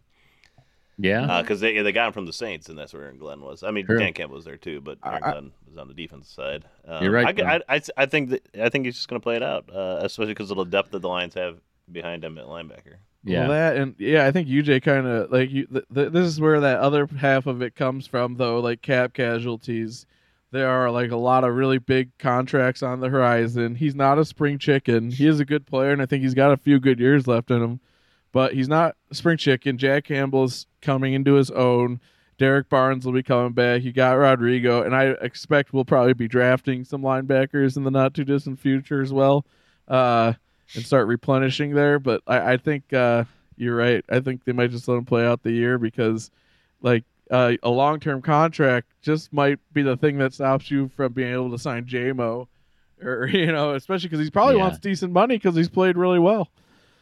Yeah. Because they they got him from the Saints, and that's where Aaron Glenn was. I mean, Sure. Dan Campbell was there too, but Aaron I- Glenn was on the defensive side. Um, You're right, I, though. I, I, I think that I think he's just going to play it out, uh, especially because of the depth that the Lions have behind him at linebacker. yeah. Well, that and yeah, I think U J kind of like you. Th- th- this is where that other half of it comes from, though. Like cap casualties, there are like a lot of really big contracts on the horizon. He's not a spring chicken. He is a good player, and I think he's got a few good years left in him. But he's not a spring chicken. Jack Campbell's coming into his own. Derek Barnes will be coming back. You got Rodrigo, and I expect we'll probably be drafting some linebackers in the not too distant future as well. Uh, and start replenishing there. But I, I think uh, you're right. I think they might just let him play out the year because, like, uh, a long term contract just might be the thing that stops you from being able to sign J M O, or you know, especially because he probably Yeah. wants decent money because he's played really well.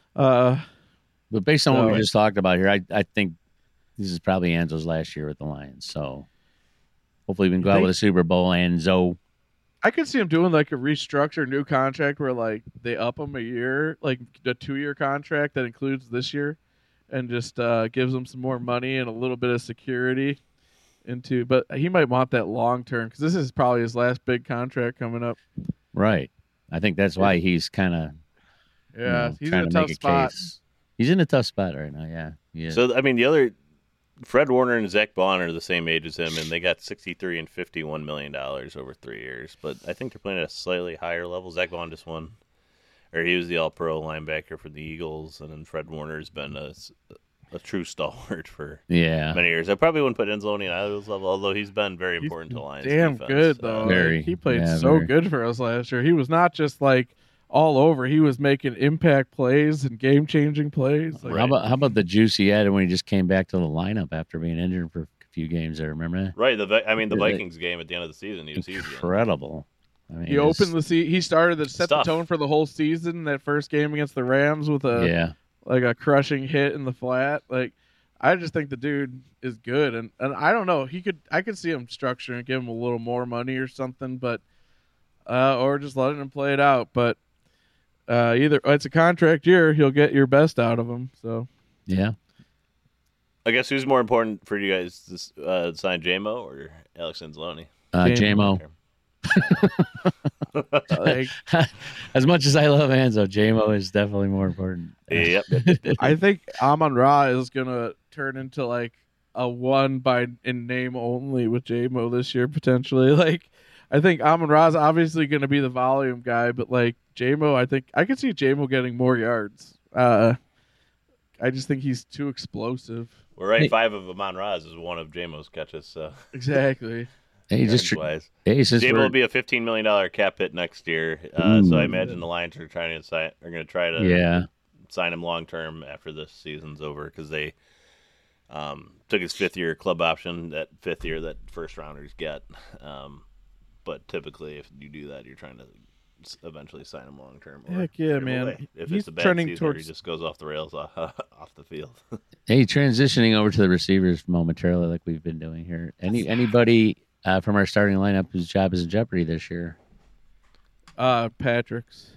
Uh, But based on what So- we just talked about here, I, I think this is probably Anzo's last year with the Lions. So hopefully we can go out think- with a Super Bowl. Anzo. I could see him doing like a restructured new contract where like they up him a year, like a two year contract that includes this year, and just uh, gives him some more money and a little bit of security into. But he might want that long term because this is probably his last big contract coming up. Right. I think that's why he's kind of Yeah, he's in trying a to tough make a spot. case. He's in a tough spot right now. Yeah. Yeah. So I mean, the other Fred Warner and Zach Bond are the same age as him, and they got sixty-three and fifty-one million dollars over three years. But I think they're playing at a slightly higher level. Zach Bond just won, or he was the All-Pro linebacker for the Eagles, and then Fred Warner's been a, a true stalwart for yeah. many years. I probably wouldn't put Anzalone on either of those levels, although he's been very He's important to Lions. Damn defense. good though. Uh, Very. Like, he played Yeah, so very. good for us last year. He was not just like all over. He was making impact plays and game changing plays. Like, Right. How about how about the juice he had when he just came back to the lineup after being injured for a few games there? Remember that? right. The Vi- I mean, the Yeah. Vikings game at the end of the season, he was huge. Incredible. I mean, He it's- opened the se- he started to set Stuff. the tone for the whole season. That first game against the Rams with a Yeah. like a crushing hit in the flat. Like I just think the dude is good, and, and I don't know. He could I could see him structuring, give him a little more money or something, but uh, or just letting him play it out. But uh, either it's a contract year, he'll get your best out of him. So Yeah. I guess who's more important for you guys to uh, sign J-Mo or Alex Anzalone? Uh, J-Mo. J-Mo. like, As much as I love Anzo, J-Mo is definitely more important. Yep. I think Amon Ra is gonna turn into like a one by in name only with J-Mo this year potentially. Like, I think Amon Ra is obviously gonna be the volume guy, but like J-Mo, I think I could see J-Mo getting more yards. Uh, I just think he's too explosive. We're right. Hey. Five of Amon Ra's is one of J-Mo's catches. So Exactly. Hey, just wise. hey, since J-Mo we're- will be a fifteen million dollars cap hit next year. Uh, so I imagine the Lions are trying to sign, are going to try to yeah. sign him long term after this season's over because they um, took his fifth year club option. That fifth year that first rounders get. Um, but typically, if you do that, you're trying to eventually sign him long term. Heck yeah, man. If He's it's a bad trending season, towards- or he just goes off the rails off, off the field. Hey, transitioning over to the receivers momentarily, like we've been doing here. Any anybody uh, from our starting lineup whose job is in jeopardy this year? Uh, Patrick's.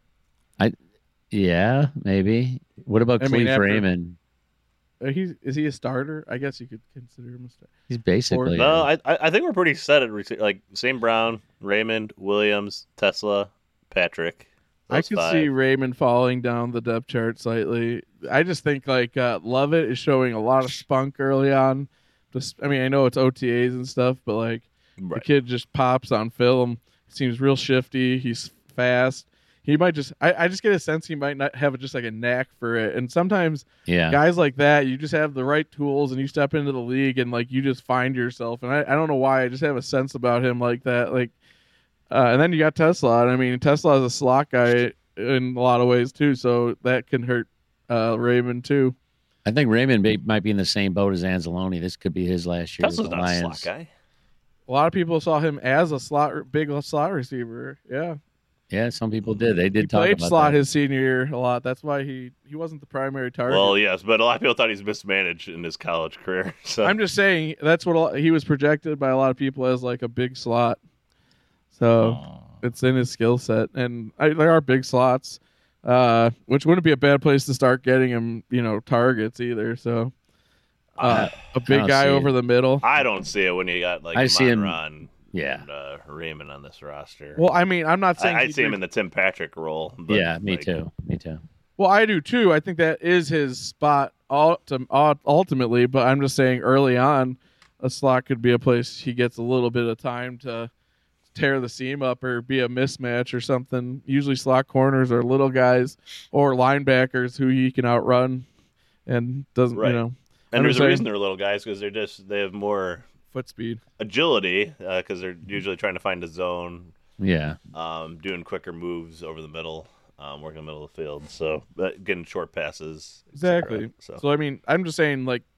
Yeah, maybe. What about I mean, Khalif after- Raymond? Uh, he's is he a starter? I guess you could consider him a starter. He's basically No, I I I think we're pretty set at rece- like Saint Brown, Raymond, Williams, Tesla, Patrick. I Those could five. see Raymond falling down the depth chart slightly. I just think like uh, Lovett is showing a lot of spunk early on. Just, I mean, I know it's O T As and stuff, but like the Right. kid just pops on film. Seems real shifty. He's fast. He might just. I, I just get a sense he might not have just like a knack for it. And sometimes yeah. guys like that, you just have the right tools and you step into the league and like you just find yourself. And I, I don't know why. I just have a sense about him like that. Like, uh, and then you got Tesla. And I mean, Tesla is a slot guy in a lot of ways too, so that can hurt uh, Raymond too. I think Raymond may, might be in the same boat as Anzalone. This could be his last year with Tesla's the not a Lions. slot guy. A lot of people saw him as a slot, big slot receiver. Yeah, Yeah, some people did. They did he talk played about slot that. his senior year a lot. That's why he he wasn't the primary target. Well, yes, but a lot of people thought he's mismanaged in his college career. So I'm just saying that's what a lot, he was projected by a lot of people as like a big slot. So it's in his skill set, and I, there are big slots, uh, which wouldn't be a bad place to start getting him, you know, targets either. So uh, a big don't guy see over it. the middle. I don't see it when you got like I see him- Ron Yeah. and uh, Raymond on this roster. Well, I mean, I'm not saying I, he'd I'd see him be- in the Tim Patrick role. But Yeah, me like, too. Me too. Well, I do too. I think that is his spot ultim- ul- ultimately, but I'm just saying early on, a slot could be a place he gets a little bit of time to tear the seam up or be a mismatch or something. Usually slot corners are little guys or linebackers who he can outrun and doesn't, Right. you know, And I'm there's a saying- reason they're little guys because they're just they have more foot speed. agility because they're usually trying to find a zone, Yeah. um, doing quicker moves over the middle, um, working the middle of the field. So but getting short passes. et cetera. Exactly. So, So I mean, I'm just saying like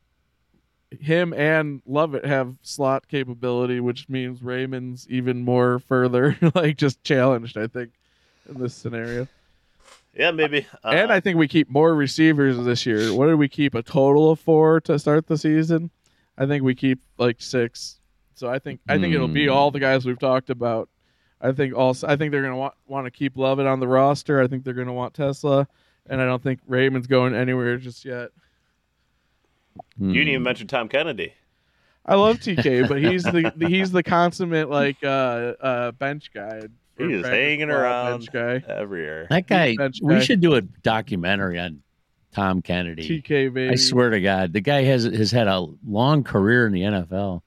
him and Lovett have slot capability, which means Raymond's even more further like just challenged, I think, in this scenario. yeah, maybe. Uh, And I think we keep more receivers this year. What did we keep? A total of four to start the season? I think we keep like six. So I think I think it'll be Hmm. all the guys we've talked about. I think also I think they're gonna want want to keep Lovett on the roster. I think they're gonna want Tesla, and I don't think Raymond's going anywhere just yet. you didn't Hmm. even mention Tom Kennedy. I love T K, but he's the he's the consummate like uh, uh, bench guy. He is Practice hanging squad around bench guy. every year. That guy, bench we guy. should do a documentary on Tom Kennedy. T K baby. I swear to God, the guy has has had a long career in the N F L,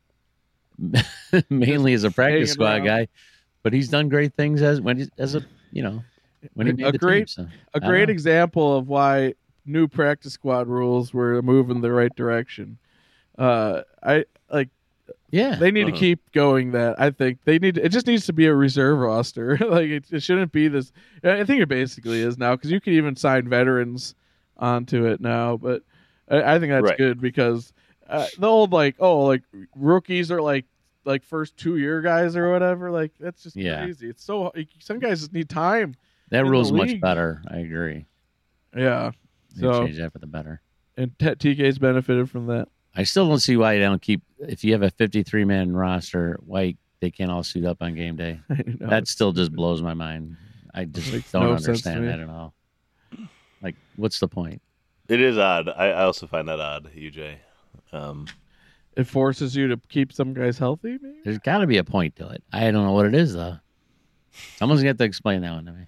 mainly as a practice hanging squad around. guy, but he's done great things as when he's, as a you know when he made A the great- team. So, A I great don't know. example of why new practice squad rules were moving the right direction. Uh, I like Yeah, they need Uh-huh. to keep going. That I think they need. It just needs to be a reserve roster. like it, it shouldn't be this. I think it basically is now because you can even sign veterans onto it now. But I, I think that's Right. good because uh, the old like oh like rookies are like like first two year guys or whatever. Like that's just Yeah. crazy. It's so some guys just need time. that in the rule's much league. better. I agree. Yeah. They So change that for the better. and T K's benefited from that. I still don't see why you don't keep. If you have a fifty-three man roster, why they can't all suit up on game day. I know. That still just blows my mind. I just Makes don't no sense to understand me. that at all. Like, what's the point? It is odd. I, I also find that odd, U J. Um, It forces you to keep some guys healthy, maybe? There's got to be a point to it. I don't know what it is, though. Someone's going to have to explain that one to me.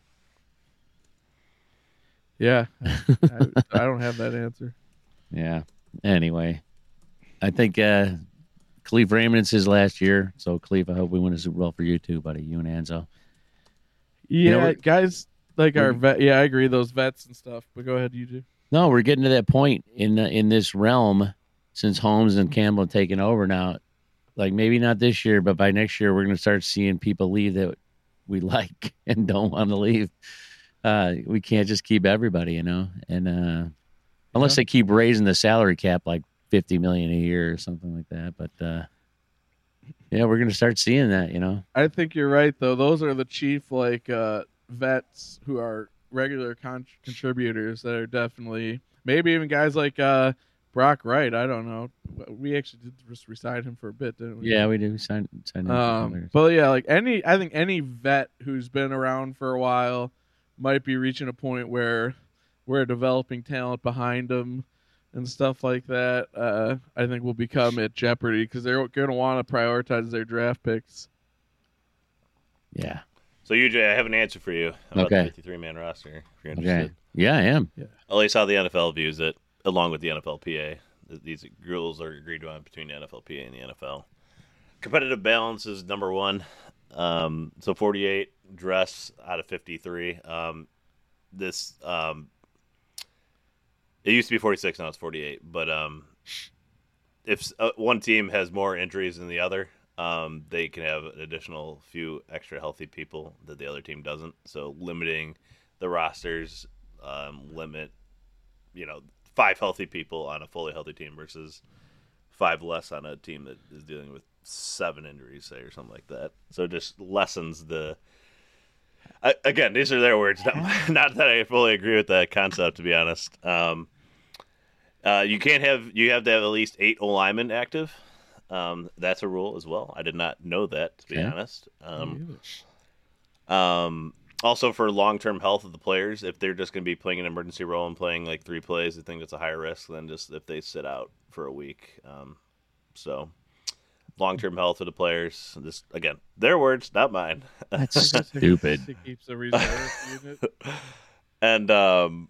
Yeah. I, I don't have that answer. Yeah. Anyway, I think uh, Cleve Raymond's his last year. So, Cleve, I hope we win a Super Bowl for you too, buddy. You and Anzo. Yeah, know, we're- guys like our we're- vet. Yeah, I agree. Those vets and stuff. But go ahead, you do. No, we're getting to that point in uh, in this realm since Holmes and Campbell have taken over now. Like, maybe not this year, but by next year, we're going to start seeing people leave that we like and don't want to leave. Uh, we can't just keep everybody, you know, and uh, unless Yeah. they keep raising the salary cap like fifty million a year or something like that. But uh, yeah, we're going to start seeing that, you know. I think you're right, though. Those are the chief like uh, vets who are regular con- contributors that are definitely maybe even guys like uh, Brock Wright. I don't know. We actually did just reside him for a bit, didn't we? Yeah, we do. We signed, signed him for Um, players. but yeah, like any, I think any vet who's been around for a while might be reaching a point where we're developing talent behind them and stuff like that. Uh, I think will become at jeopardy because they're going to want to prioritize their draft picks. Yeah. so, U J, I have an answer for you about Okay. the fifty-three man roster, if you're interested. Okay. Yeah, I am. At least how the N F L views it, along with the N F L P A. Th- These rules are agreed on between the N F L P A and the N F L. Competitive balance is number one. Um, so forty-eight dress out of fifty-three. Um, this um, it used to be forty-six, now it's forty-eight. But um, if uh, one team has more injuries than the other, um, they can have an additional few extra healthy people that the other team doesn't. So limiting the rosters, um, limit, you know, five healthy people on a fully healthy team versus five less on a team that is dealing with seven injuries, say, or something like that. So it just lessens the. I, again, these are their words. Not, not that I fully agree with that concept, to be honest. Um, uh, you can't have you have to have at least eight O linemen active. Um, that's a rule as well. I did not know that, to be Okay. honest. Um, um, also, for long-term health of the players, if they're just going to be playing an emergency role and playing like three plays, I think that's a higher risk than just if they sit out for a week. Um, so, long-term health of the players. This again, their words, not mine. That's stupid. It keeps a reserve unit. And um,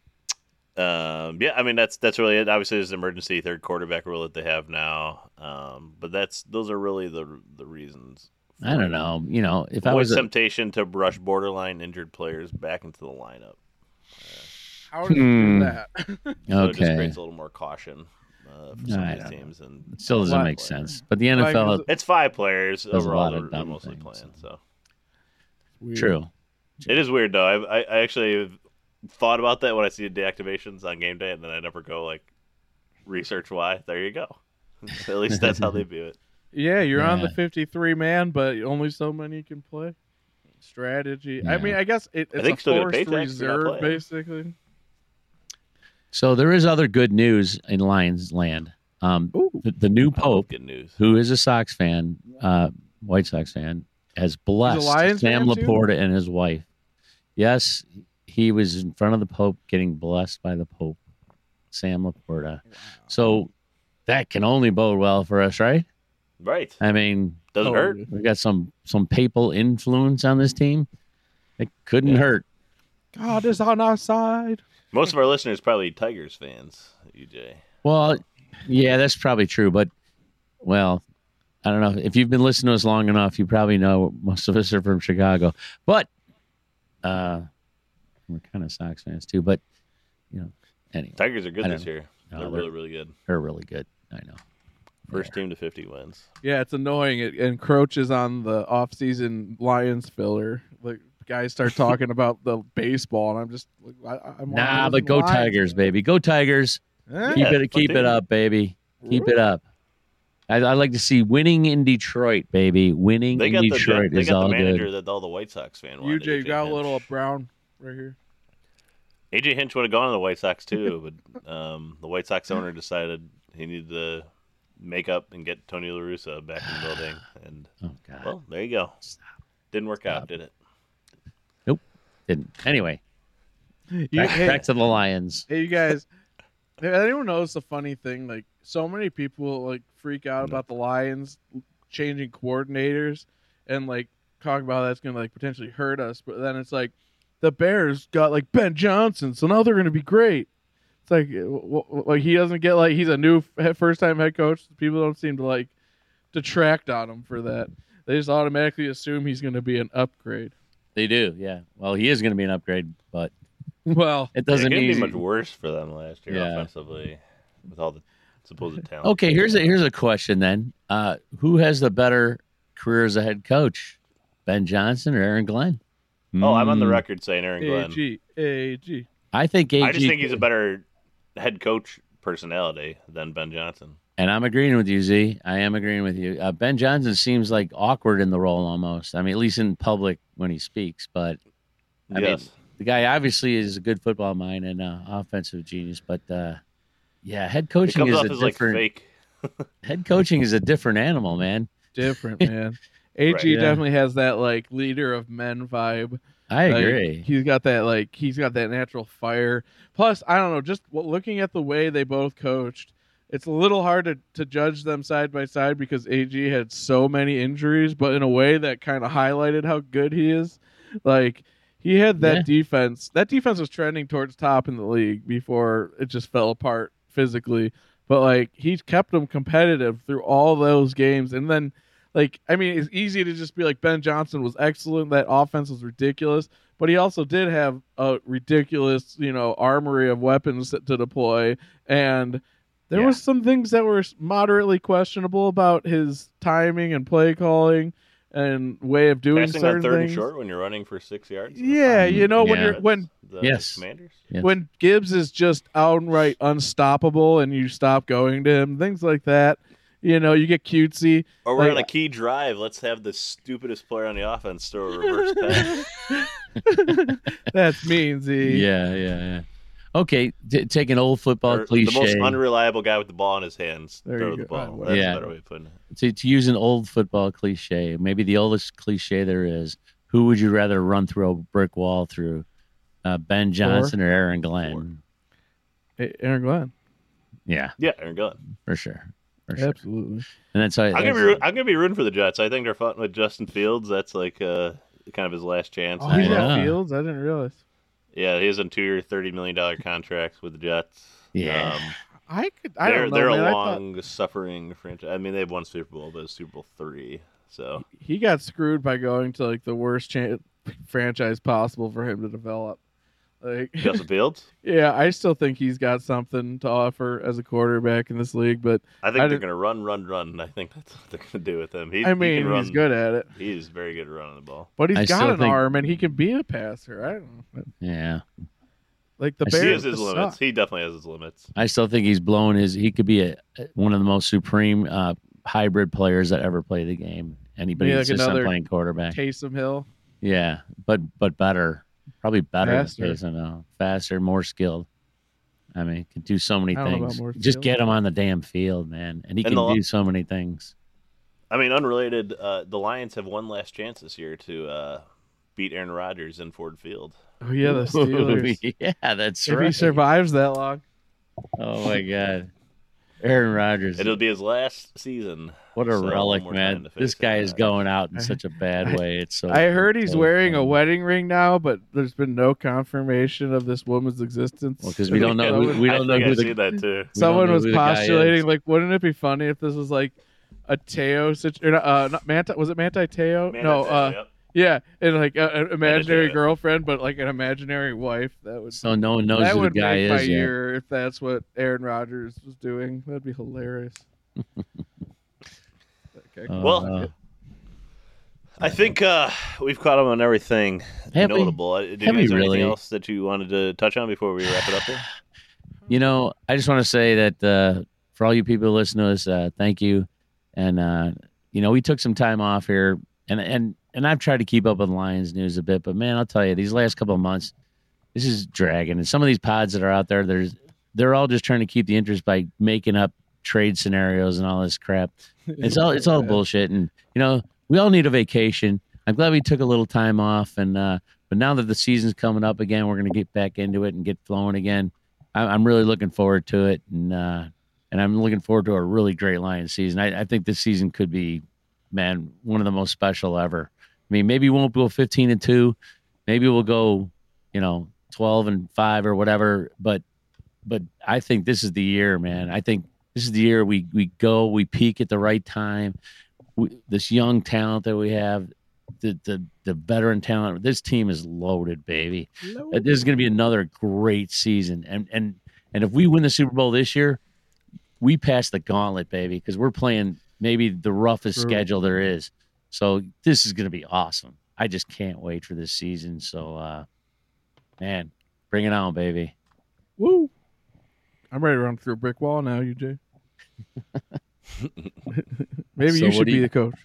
um, yeah, I mean that's that's really it. Obviously, there's an emergency third quarterback rule that they have now. Um, but that's those are really the the reasons. I don't know. You know, if I Avoid was a, temptation to brush borderline injured players back into the lineup. How do you Hmm. do that? So it just okay, creates a little more caution uh, for some I of these don't know. teams. And it still doesn't Why- make sense. But the N Why, F L, 'cause it's five players Does a overall. lot They're, of they're dumb mostly things, playing. So Weird. true. it is weird though. I, I I actually have thought about that when I see deactivations on game day, and then I never go like research why. There you go. At least that's how they view it. Yeah, you're on the Yeah. fifty-three man, but only so many can play. Strategy. I Yeah. mean, I guess it, I it's think a still get a forced paycheck if you're not reserve, playing. basically. So there is other good news in Lions land. Um, Ooh. the, the new I love pope, good news. who is a Sox fan, uh, White Sox fan, has blessed Lions Sam fan, too? Laporta and his wife. Yes, he was in front of the Pope getting blessed by the Pope, Sam Laporta. So that can only bode well for us, right? Right. I mean, Doesn't hurt. we got some some papal influence on this team. It couldn't Yeah. hurt. God is on our side. Most of our listeners probably Tigers fans. U J. Well, yeah, that's probably true. But, well, I don't know. If you've been listening to us long enough, you probably know most of us are from Chicago. But uh, we're kind of Sox fans too. But, you know, anyway, Tigers are good I this don't year. No, they're they're- really, really good. they're really good. I know. First team to fifty wins. Yeah, it's annoying. It encroaches on the off-season Lions filler. Like guys start talking about the baseball, and I'm just like, I, I'm Nah, but go Tigers, baby. Go Tigers. Eh? Keep Yeah, it keep fun it team. up, baby. Keep it up. I, I like to see winning in Detroit, baby. Winning They in got the Detroit they is got all the manager good. that all the White Sox fan wanted. U J, you A J got a Hinch. little brown right here. A J Hinch would have gone to the White Sox too, but um, the White Sox owner decided he needed to make up and get Tony La Russa back in the building. And Oh God. well, there you go. Didn't work out, Stop. did it? Nope. Didn't. Anyway, You- back, hey, back to the Lions. hey, you guys. Hey, anyone knows the funny thing? Like, so many people like freak out about the Lions changing coordinators and like talk about how that's going to like potentially hurt us. But then it's like the Bears got like Ben Johnson, so now they're going to be great. It's like, w- w- like he doesn't get like he's a new first time head coach. People don't seem to like detract on him for that. They just automatically assume he's going to be an upgrade. They do, yeah. Well, he is going to be an upgrade, but Well, it doesn't it mean be much worse for them last year Yeah. offensively with all the supposed talent. Okay, here's a here's a question then. Uh, who has the better career as a head coach, Ben Johnson or Aaron Glenn? Oh, I'm on the Mm, record saying Aaron Glenn. A G, A G. I think A G, I just think he's a better head coach personality than Ben Johnson. and I'm agreeing with you, Z. I am agreeing with you. Uh, Ben Johnson seems like awkward in the role almost. I mean, at least in public when he speaks. But I yes. mean, the guy obviously is a good football mind and uh, offensive genius. But uh, yeah, head It coaching comes is off a as like different fake. head coaching is a different animal, man. Different, man. A G Right. Yeah. definitely has that like leader of men vibe. I Like, agree. he's got that like he's got that natural fire. Plus, I don't know, just w- looking at the way they both coached, it's a little hard to, to judge them side by side because A G had so many injuries, but in a way that kind of highlighted how good he is. Like he had that Yeah. defense. That defense was trending towards top in the league before it just fell apart physically. But like he kept them competitive through all those games, and then. Like, I mean, it's easy to just be like Ben Johnson was excellent. That offense was ridiculous, but he also did have a ridiculous, you know, armory of weapons to deploy. And there Yeah. was some things that were moderately questionable about his timing and play calling and way of doing Passing certain on third things. and short when you're running for six yards. in the Yeah, final you know, when Yeah. you're when the Yes. Commanders. Yes. when Gibbs is just outright unstoppable and you stop going to him, things like that. You know, you get cutesy. Or we're Like- on a key drive. Let's have the stupidest player on the offense throw a reverse pass. That's mean, Z. Yeah, yeah, yeah. Okay, t- take an old football Or the cliche. most unreliable guy with the ball in his hands There throw you the go. ball. Ah, That's yeah. a better way of putting it. to, to use an old football cliche, maybe the oldest cliche there is. Who would you rather run through a brick wall through, uh, Ben Johnson or Aaron Glenn? Hey, Aaron Glenn. Yeah, Yeah, Aaron Glenn. for sure, for sure. Absolutely. And that's how I'm gonna that's- be root- I'm gonna be rooting for the Jets. I think they're fun with Justin Fields. That's like uh, kind of his last chance. Oh, I he's got know. Fields? I didn't realize. Yeah, he has a two-year, thirty million dollar contract with the Jets. Yeah. um, I could. I they're don't know. they're man. a I thought long-suffering franchise. I mean, they've won Super Bowl, but it's Super Bowl three. So he got screwed by going to like the worst cha- franchise possible for him to develop. Like, Justin Fields, yeah, I still think he's got something to offer as a quarterback in this league, but I think I they're didn't- gonna run, run, run. And I think that's what they're gonna do with him. He, I he mean, can run, he's good at it. He's very good at running the ball. But he's I got still an think- arm and he can be a passer. I don't know. Yeah. Like the I He Bears has his just limits. suck. He definitely has his limits. I still think he's blown his. He could be a one of the most supreme uh, hybrid players that ever played the game. Anybody Maybe that like says I'm another playing quarterback, Taysom Hill. yeah, but but better, probably better, Faster. Faster. Than faster, more skilled. I mean, can do so many I don't know about things. more Just skilled. get him on the damn field, man, and he And can the- do so many things. I mean, unrelated. Uh, the Lions have one last chance this year to uh, beat Aaron Rodgers in Ford Field. Oh yeah, the Steelers. yeah, that's if right. he survives that long. Oh my God, Aaron Rodgers. It'll be his last season. What a So, one relic, more time man! to face This guy Aaron is Rodgers. going out in I- such a bad I- way. It's so. I heard he's so wearing a funny. wedding ring now, but there's been no confirmation of this woman's existence. Well, 'cause we don't know who- we I don't know think who I the- see that too. We don't Someone know was who the guy is. postulating, like, wouldn't it be funny if this was like a Teo situation? Uh, not Manti, was it Manti Teo? Man, no, that's it, uh, yep. yeah, and like a- an imaginary Teo. girlfriend, but like an imaginary wife. That would So no one knows that who the would guy make my is yet. year if that's what Aaron Rodgers was doing. That'd be hilarious. Okay. Uh, Well, I think uh, we've caught him on everything Have we? notable. Uh, Did you Have we guys have really? anything else that you wanted to touch on before we wrap it up here? you know, I just want to say that uh, for all you people who listen to us, uh, thank you. And uh, you know, we took some time off here, and and and I've tried to keep up with Lions news a bit, but man, I'll tell you, these last couple of months, this is dragging. And some of these pods that are out there, there's they're all just trying to keep the interest by making up trade scenarios and all this crap. It's all it's all bullshit. And you know, we all need a vacation. I'm glad we took a little time off, and uh, But now that the season's coming up again, we're going to get back into it and get flowing again. I, I'm really looking forward to it, and uh, and I'm looking forward to a really great Lions season. I, I think this season could be, man, one of the most special ever. I mean, maybe we won't go fifteen and two, maybe we'll go, you know, twelve and five or whatever. But but I think this is the year, man. I think this is the year we we go, we peak at the right time. We, this young talent that we have, the the the veteran talent. This team is loaded, baby. Loaded. This is going to be another great season. And and and if we win the Super Bowl this year, we pass the gauntlet, baby, because we're playing maybe the roughest True. schedule there is. So this is going to be awesome. I just can't wait for this season. So, uh, man, bring it on, baby. Woo! I'm ready to run through a brick wall now, U J. Maybe so you should be you... the coach.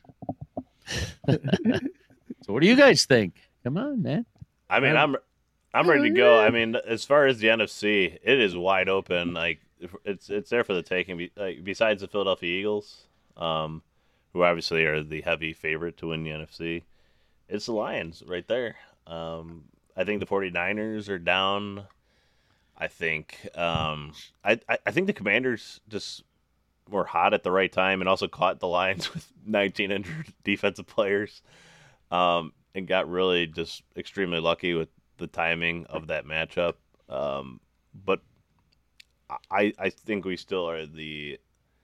So what do you guys think? Come on, man. I mean, I'm I'm ready to go. I mean, as far as the N F C, it is wide open. Like it's it's there for the taking. Like besides the Philadelphia Eagles, um, who obviously are the heavy favorite to win the N F C, it's the Lions right there. Um, I think the 49ers are down. I think um, I, I I think the Commanders just were hot at the right time and also caught the Lions with nineteen injured defensive players, um, and got really just extremely lucky with the timing of that matchup. Um, but I I think we still are the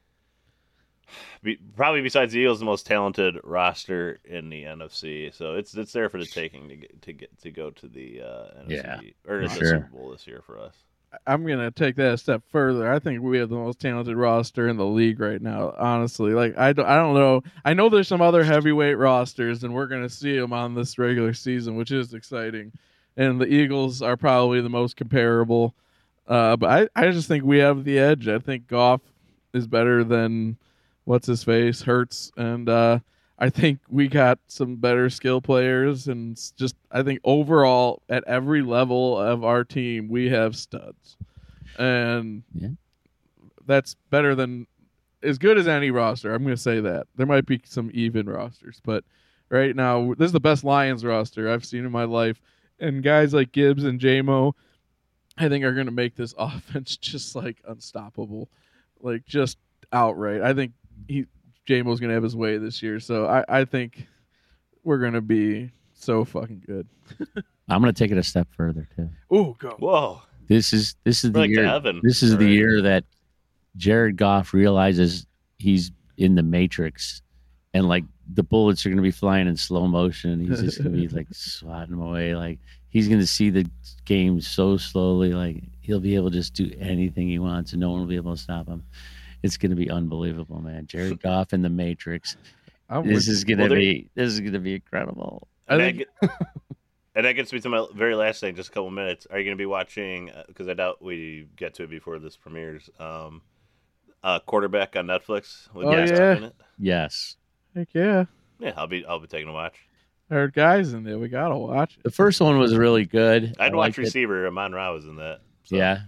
probably besides the Eagles the most talented roster in the N F C. So it's it's there for the taking to get to get to go to the uh, N F C yeah, or the sure. Super Bowl this year for us. I'm going to take that a step further. I think we have the most talented roster in the league right now, honestly. Like, I don't, I don't know. I know there's some other heavyweight rosters, and we're going to see them on this regular season, which is exciting. And the Eagles are probably the most comparable. Uh, but I, I just think we have the edge. I think Goff is better than, what's-his-face, Hurts. And uh, I think we got some better skill players, and just I think overall at every level of our team we have studs, and yeah. that's better than as good as any roster. I'm going to say that. There might be some even rosters, but right now this is the best Lions roster I've seen in my life, and guys like Gibbs and J-Mo, I think are going to make this offense just like unstoppable, like just outright. I think he. J-Mo's going to have his way this year, so I, I think we're going to be so fucking good. I'm going to take it a step further, too. Ooh, go. Whoa. This is this is We're the like year Evan. This is All the right. year that Jared Goff realizes he's in the Matrix, and like the bullets are going to be flying in slow motion, and he's just going to be like swatting them away. Like he's going to see the game so slowly, like he'll be able to just do anything he wants, and no one will be able to stop him. It's going to be unbelievable, man. Jared Goff in the Matrix. I'm this with is going to Well, there- be this is going to be incredible. And, I that think- get- and that gets me to my very last thing, just a couple minutes. Are you going to be watching, because I doubt we get to it before this premieres, um, uh, Quarterback on Netflix with Oh, Guy yeah. Stuff in it? Yes. Heck yeah. Yeah, I'll be I'll be taking a watch. There are guys in there. We got to watch. The first one was really good. I'd I watch liked it. receiver. Amon Ra was in that. So. Yeah.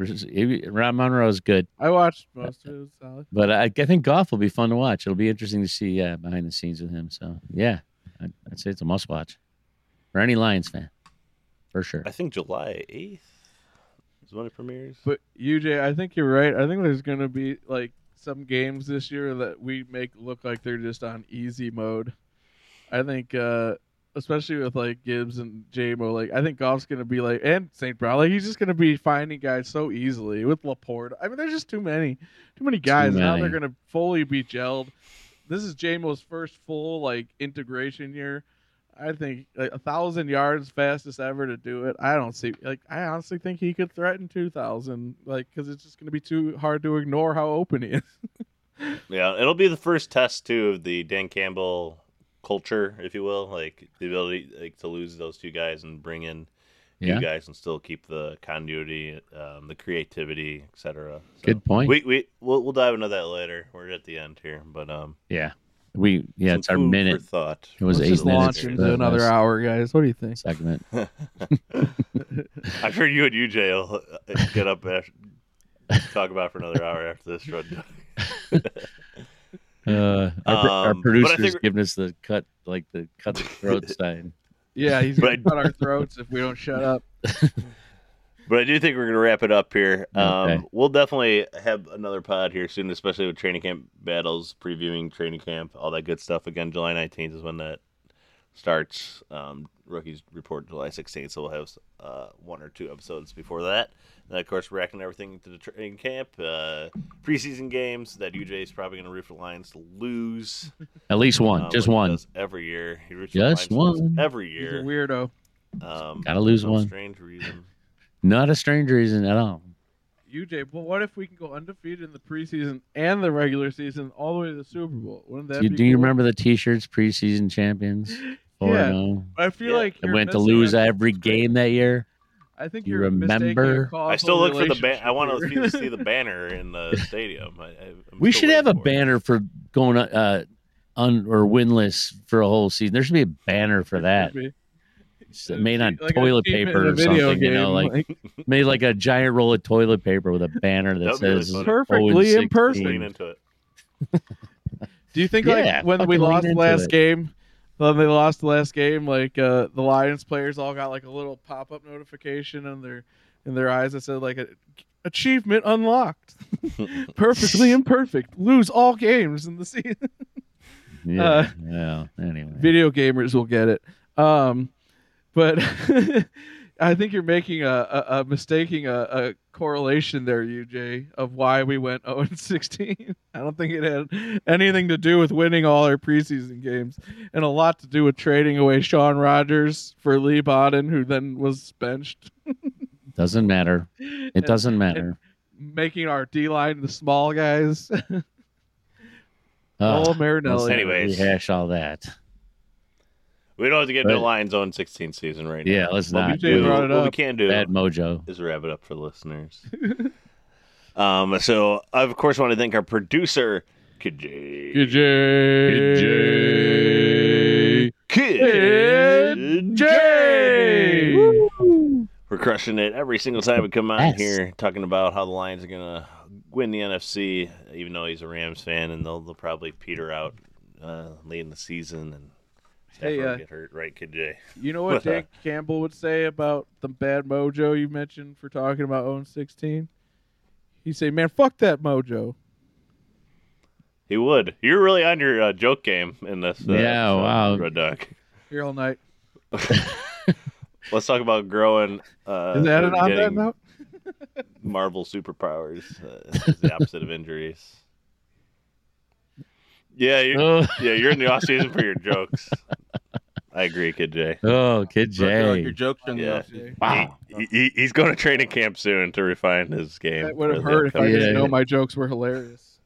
Ron Monroe is good, I watched most of it. It was solid. but I, I think Goff will be fun to watch. It'll be interesting to see uh, behind the scenes with him. So, yeah, I'd, I'd say it's a must watch for any Lions fan, for sure. I think July eighth is when it premieres. But U J, I think you're right. I think there's going to be like some games this year that we make look like they're just on easy mode. I think, uh, especially with like Gibbs and J-Mo, like I think Goff's going to be like, and Saint Brown, like he's just going to be finding guys so easily with Laporte. I mean, there's just too many, too many guys. Too Now many. they're going to fully be gelled. This is J-Mo's first full like integration year. I think like, a thousand yards, fastest ever to do it. I don't see like I honestly think he could threaten two thousand, like because it's just going to be too hard to ignore how open he is. Yeah, it'll be the first test too of the Dan Campbell culture, if you will, like the ability like to lose those two guys and bring in new Yeah. guys and still keep the continuity, um, the creativity, et cetera. So Good point. We we we'll, we'll dive into that later. We're at the end here, but um, Yeah, we yeah, some it's our food minute for thought. It was Let's eight just minutes launch for into that another last hour, guys. What do you think? segment. I'm sure you and U J will uh, get up and talk about it for another hour after this run. Uh, our, pro- our Um, but I producer's think- giving us the cut, like the cut the throat sign. Yeah, he's But going to cut our throats if we don't shut up. But I do think we're going to wrap it up here. Um, Okay. We'll definitely have another pod here soon, especially with training camp battles, previewing training camp, all that good stuff. Again, July nineteenth is when that starts. Um, rookies report July sixteenth, so we'll have uh, one or two episodes before that. And, of course, we're racking everything to the training camp. Uh, preseason games that U J is probably going to root for the Lions to lose. At least one, um, just like he one. does every year. He roots Just for the Lions to lose one. every He's a year. weirdo. Um, Gotta lose no one. strange reason. Not a strange reason at all. U J, but what if we can go undefeated in the preseason and the regular season all the way to the Super Bowl? Wouldn't that Do you, be do you cool? remember the T-shirts, preseason champions? four Yeah. and oh. I feel Yeah. like They you're went to missing lose a- every game that year. I think You you're mistaking remember? a causal I still look for the ban. relationship I want here. to see the banner in the stadium. I, I, I'm We still should have a waiting for it. banner for going uh, un or winless for a whole season. There should be a banner for that. Should be. It's made on Like an toilet achievement paper in a or video something, you know, game, like, made like a giant roll of toilet paper with a banner that That'd be really says funny. Perfectly oh and sixteen. imperfect. Lean into it. Do you think Yeah, like when we fucking lean lost the into last it. game, when they lost the last game, like uh, the Lions players all got like a little pop up notification in their in their eyes that said like a, achievement unlocked, perfectly imperfect, lose all games in the season. Yeah, Uh, yeah. Anyway, Video gamers will get it. Um, but I think you're making a, a, a mistaking a, a correlation there, U J, of why we went oh and sixteen. I don't think it had anything to do with winning all our preseason games, and a lot to do with trading away Sean Rogers for Lee Bodden, who then was benched, doesn't matter. It And- doesn't matter. making our D line the small guys. Ugh, Oh, Marinelli. let's Anyways. rehash all that. We don't have to get into But- the Lions on sixteen season right now. Yeah, let's What not we, do. do, Brought it what we up. can do Bad mojo. is wrap it up for the listeners. um, so I of course want to thank our producer, Kid J. Good J. Kid J. We're crushing it every single time we come on Yes. here talking about how the Lions are gonna win the N F C, even though he's a Rams fan, and they'll, they'll probably peter out uh, late in the season and Hey, Stafford uh, get hurt, right, Kid J? You know what Dan Campbell would say about the bad mojo you mentioned for talking about oh and sixteen? He'd say, man, fuck that mojo. He would. You're really on your uh, joke game in this. Uh, Yeah, episode, wow. Red Dog. Here all night. Let's talk about growing. Uh, Is that an on that getting note? Marvel superpowers. Uh, is the opposite of injuries. Yeah, you're, Oh, yeah, you're in the off season for your jokes. I agree, Kid J. oh, Kid J. Your jokes in the Yeah. offseason. Wow. He, he, he's going to training camp soon to refine his game. That would have for the hurt if I upcoming- didn't Yeah. know my jokes were hilarious.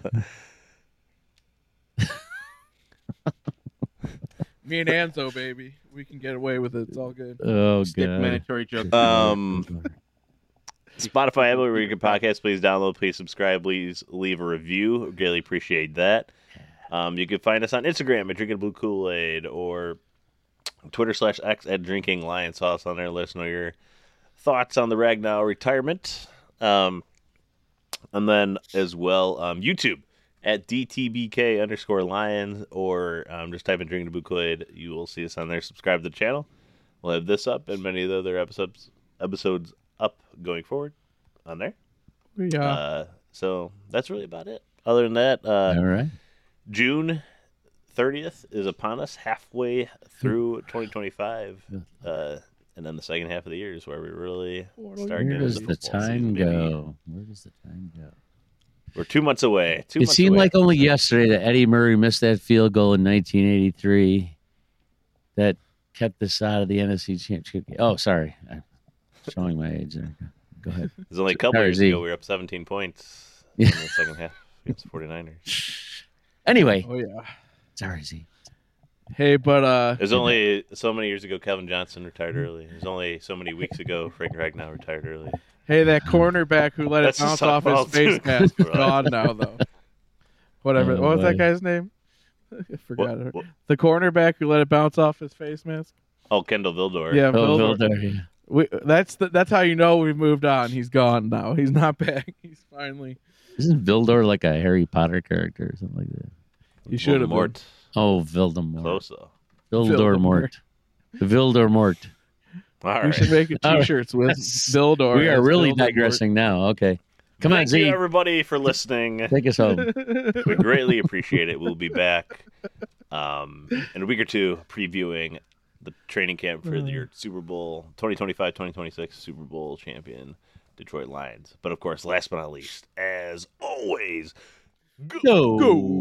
Me and Anzo, baby. We can get away with it. It's all good. Oh, Stick God. mandatory jokes. Um, Spotify, Apple, where you get podcasts, please download, please subscribe, please leave a review. Really appreciate that. Um, you can find us on Instagram at Drinking Blue Kool-Aid or Twitter slash X at Drinking Lion Sauce. On there, let us know your thoughts on the Ragnow retirement. Um, and then as well, um, YouTube at D T B K underscore Lion, or um, just type in Drinking Blue Kool-Aid. You will see us on there. Subscribe to the channel. We'll have this up and many of the other episodes episodes up going forward on there. Yeah. Uh, so that's really about it. Other than that, uh, All right. June thirtieth is upon us, halfway through twenty twenty-five. Uh, and then the second half of the year is where we really start Where getting does into the football time season, baby. go? Where does the time go? We're two months away. Two It months seemed away. like only yesterday that Eddie Murray missed that field goal in nineteen eighty-three that kept us out of the N F C Championship game. Oh, sorry. I'm showing my age there. Go ahead. It was only a couple Sorry, years Z. ago. We were up seventeen points Yeah. in the second half against the forty-niners. Anyway, Oh, yeah. sorry, Z. Hey, but uh, It was only so many years ago Calvin Johnson retired early. It was only so many weeks ago Frank Ragnow retired early. hey, that cornerback who let it That's bounce just off his football, face too. mask is gone now, though. Whatever. Oh, what was that boy. guy's name? I forgot. What- it. what- The cornerback who let it bounce off his face mask. Oh, Kendall Vildor. Yeah, Oh, Vildor. Vildor, yeah. We, that's the, that's how you know we've moved on. He's gone now. He's not back. He's finally. Isn't Vildor like a Harry Potter character or something like that? He should have been. Mort. Oh, Voldemort. Close though. Vildor Voldemort. Mort. Vildormort. All we right. should make All right. T-shirts with That's- Vildor. We are as really Vildor. digressing now. Okay. Come on, Thank Z. you, everybody, for listening. Take us home. We greatly appreciate it. We'll be back um, in a week or two previewing the training camp for your Super Bowl twenty twenty-five twenty twenty-six Super Bowl champion Detroit Lions. But, of course, last but not least, as always, Go.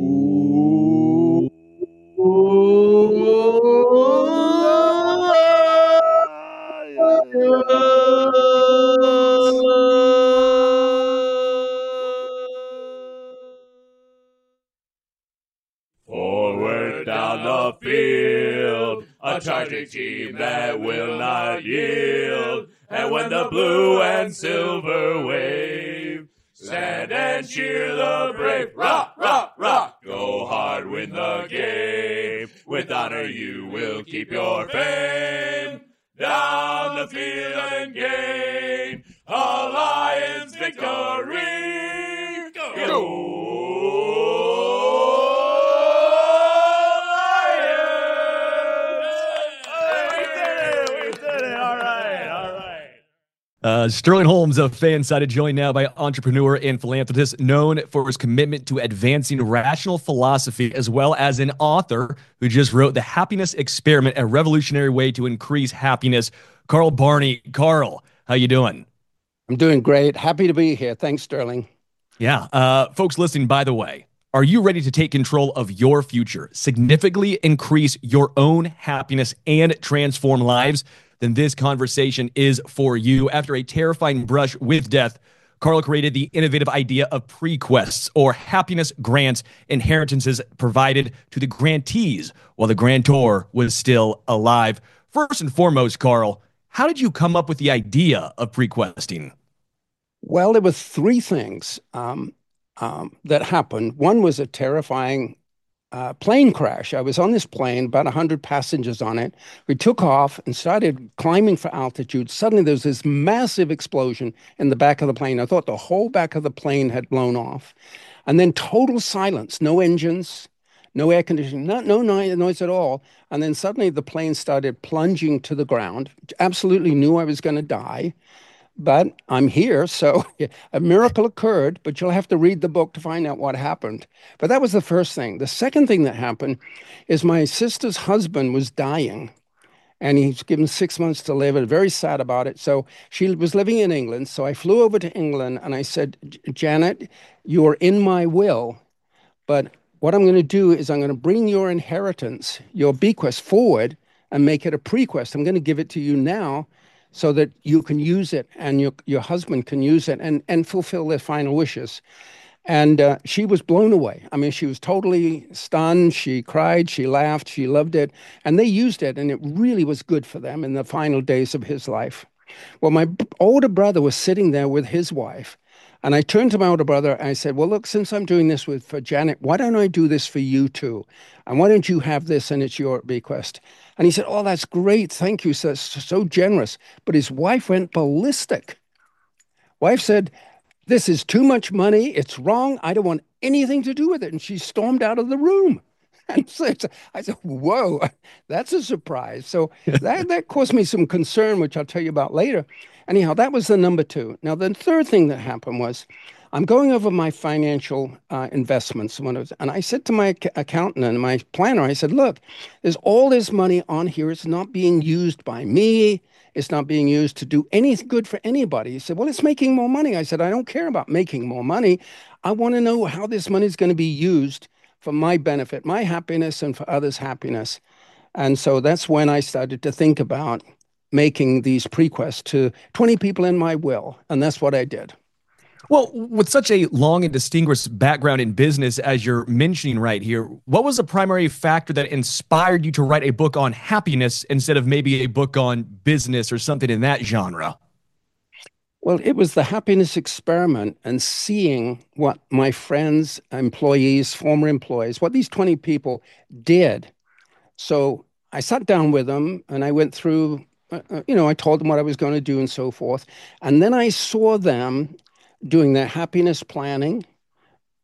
Forward down the field, a charging team that will not yield. And when the blue and silver wave, stand and cheer the brave. Rock, rock, rock. Go hard, win the game. With honor you will keep your fame. Down the field and gain a Lions victory. Go! Go. Uh, Sterling Holmes of Fansided, joined now by entrepreneur and philanthropist known for his commitment to advancing rational philosophy, as well as an author who just wrote The Happiness Experiment, a revolutionary way to increase happiness. Carl Barney. Carl, how you doing? I'm doing great. Happy to be here. Thanks, Sterling. Yeah. Uh, folks listening, by the way, are you ready to take control of your future, significantly increase your own happiness, and transform lives? Then this conversation is for you. After a terrifying brush with death, Carl created the innovative idea of prequests, or happiness grants, inheritances provided to the grantees while the grantor was still alive. First and foremost, Carl, how did you come up with the idea of prequesting? Well, there were three things um, um, that happened. One was a terrifying Uh, plane crash. I was on this plane, about one hundred passengers on it. We took off and started climbing for altitude. Suddenly there was this massive explosion in the back of the plane. I thought the whole back of the plane had blown off. And then total silence, no engines, no air conditioning, not, no noise at all. And then suddenly the plane started plunging to the ground. Absolutely knew I was going to die. But I'm here, so a miracle occurred, but you'll have to read the book to find out what happened. But that was the first thing. The second thing that happened is my sister's husband was dying, and he's given six months to live, and very sad about it. So she was living in England, so I flew over to England, and I said, Janet, you're in my will, but what I'm going to do is I'm going to bring your inheritance, your bequest, forward and make it a prequest. I'm going to give it to you now, so that you can use it and your your husband can use it and, and fulfill their final wishes. And uh, she was blown away. I mean, she was totally stunned. She cried, she laughed, she loved it. And they used it, and it really was good for them in the final days of his life. Well, my b- older brother was sitting there with his wife. And I turned to my older brother and I said, well, look, since I'm doing this with for Janet, why don't I do this for you too? And why don't you have this and it's your bequest? And he said, oh, that's great. Thank you. So, so generous. But his wife went ballistic. Wife said, this is too much money. It's wrong. I don't want anything to do with it. And she stormed out of the room. And so I said, whoa, that's a surprise. So that, that caused me some concern, which I'll tell you about later. Anyhow, that was the number two. Now, the third thing that happened was I'm going over my financial uh, investments. When I was, and I said to my accountant and my planner, I said, look, there's all this money on here. It's not being used by me. It's not being used to do any good for anybody. He said, well, it's making more money. I said, I don't care about making more money. I want to know how this money is going to be used for my benefit, my happiness, and for others' happiness. And so that's when I started to think about making these prequests to twenty people in my will. And that's what I did. Well, with such a long and distinguished background in business, as you're mentioning right here, what was the primary factor that inspired you to write a book on happiness instead of maybe a book on business or something in that genre? Well, it was the happiness experiment and seeing what my friends, employees, former employees, what these twenty people did. So I sat down with them and I went through, uh, you know, I told them what I was going to do and so forth. And then I saw them doing their happiness planning,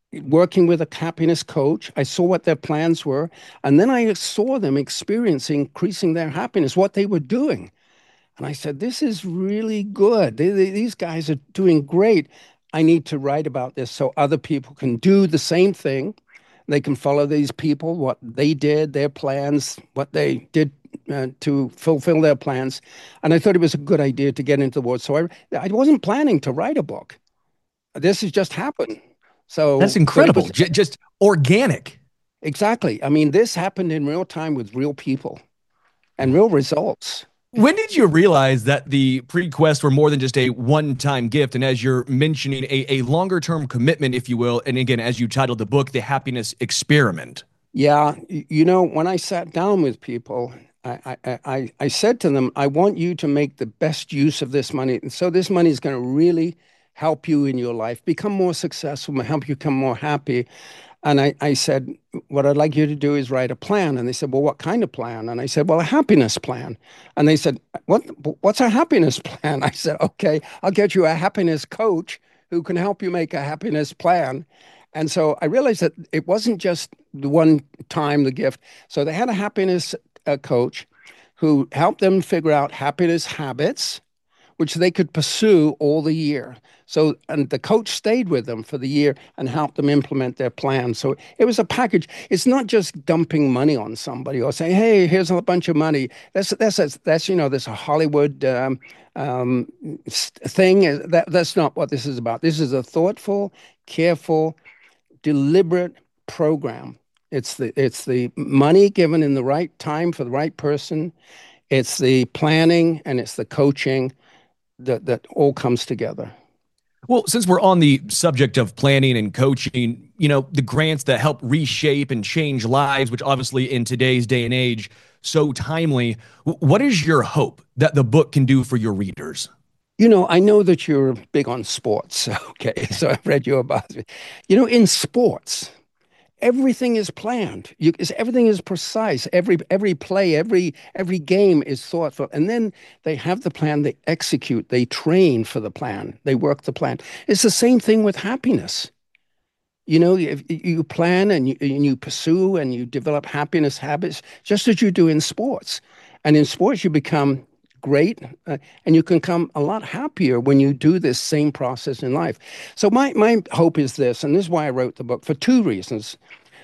working with a happiness coach. I saw what their plans were, and then I saw them experiencing increasing their happiness, what they were doing. And I said, this is really good. They, they, these guys are doing great. I need to write about this so other people can do the same thing. They can follow these people, what they did, their plans, what they did uh, to fulfill their plans. And I thought it was a good idea to get into the world. So I, I wasn't planning to write a book. This has just happened. So that's incredible. Was, J- just organic. Exactly. I mean, this happened in real time with real people and real results. When did you realize that the PreQuest were more than just a one-time gift? And as you're mentioning, a, a longer-term commitment, if you will, and again, as you titled the book, The Happiness Experiment. Yeah. You know, when I sat down with people, I, I, I, I said to them, I want you to make the best use of this money. And so this money is going to really help you in your life, become more successful, help you become more happy. And I, I said, what I'd like you to do is write a plan. And they said, well, what kind of plan? And I said, well, a happiness plan. And they said, what? What's a happiness plan? I said, okay, I'll get you a happiness coach who can help you make a happiness plan. And so I realized that it wasn't just the one time, the gift. So they had a happiness uh, coach who helped them figure out happiness habits, which they could pursue all the year. So, and the coach stayed with them for the year and helped them implement their plan. So it was a package. It's not just dumping money on somebody or saying, hey, here's a bunch of money. That's, that's, that's, that's you know, there's a Hollywood um, um, thing. That, that's not what this is about. This is a thoughtful, careful, deliberate program. It's the, it's the money given in the right time for the right person. It's the planning and it's the coaching that, that all comes together. Well, since we're on the subject of planning and coaching, you know, the grants that help reshape and change lives, which obviously in today's day and age, so timely. What is your hope that the book can do for your readers? You know, I know that you're big on sports. Okay, so I've read you about it. You know, in sports, everything is planned. You, everything is precise. Every every play, every every game is thoughtful. And then they have the plan, they execute, they train for the plan, they work the plan. It's the same thing with happiness. You know, if you plan and you, and you pursue and you develop happiness habits, just as you do in sports. And in sports, you become great, uh, and you can come a lot happier when you do this same process in life. So my, my hope is this, and this is why I wrote the book, for two reasons.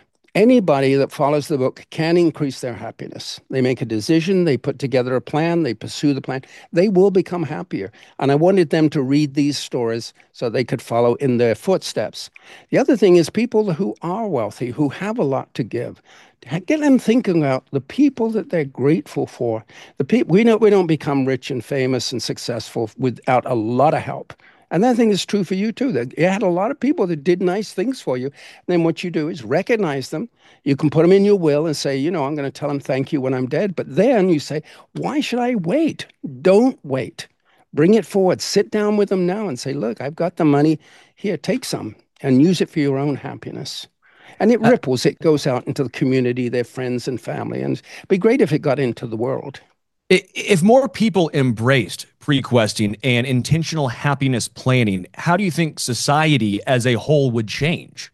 Anybody that follows the book can increase their happiness. They make a decision, they put together a plan, they pursue the plan, they will become happier. And I wanted them to read these stories so they could follow in their footsteps. The other thing is people who are wealthy, who have a lot to give, get them thinking about the people that they're grateful for. The people we know we don't become rich and famous and successful without a lot of help. And that thing is true for you too. That you had a lot of people that did nice things for you. And then what you do is recognize them. You can put them in your will and say, you know, I'm going to tell them thank you when I'm dead. But then you say, why should I wait? Don't wait. Bring it forward. Sit down with them now and say, look, I've got the money. Here, take some and use it for your own happiness. And it ripples. It goes out into the community, their friends and family. And it'd be great if it got into the world. If more people embraced PreQuesting and intentional happiness planning, how do you think society as a whole would change?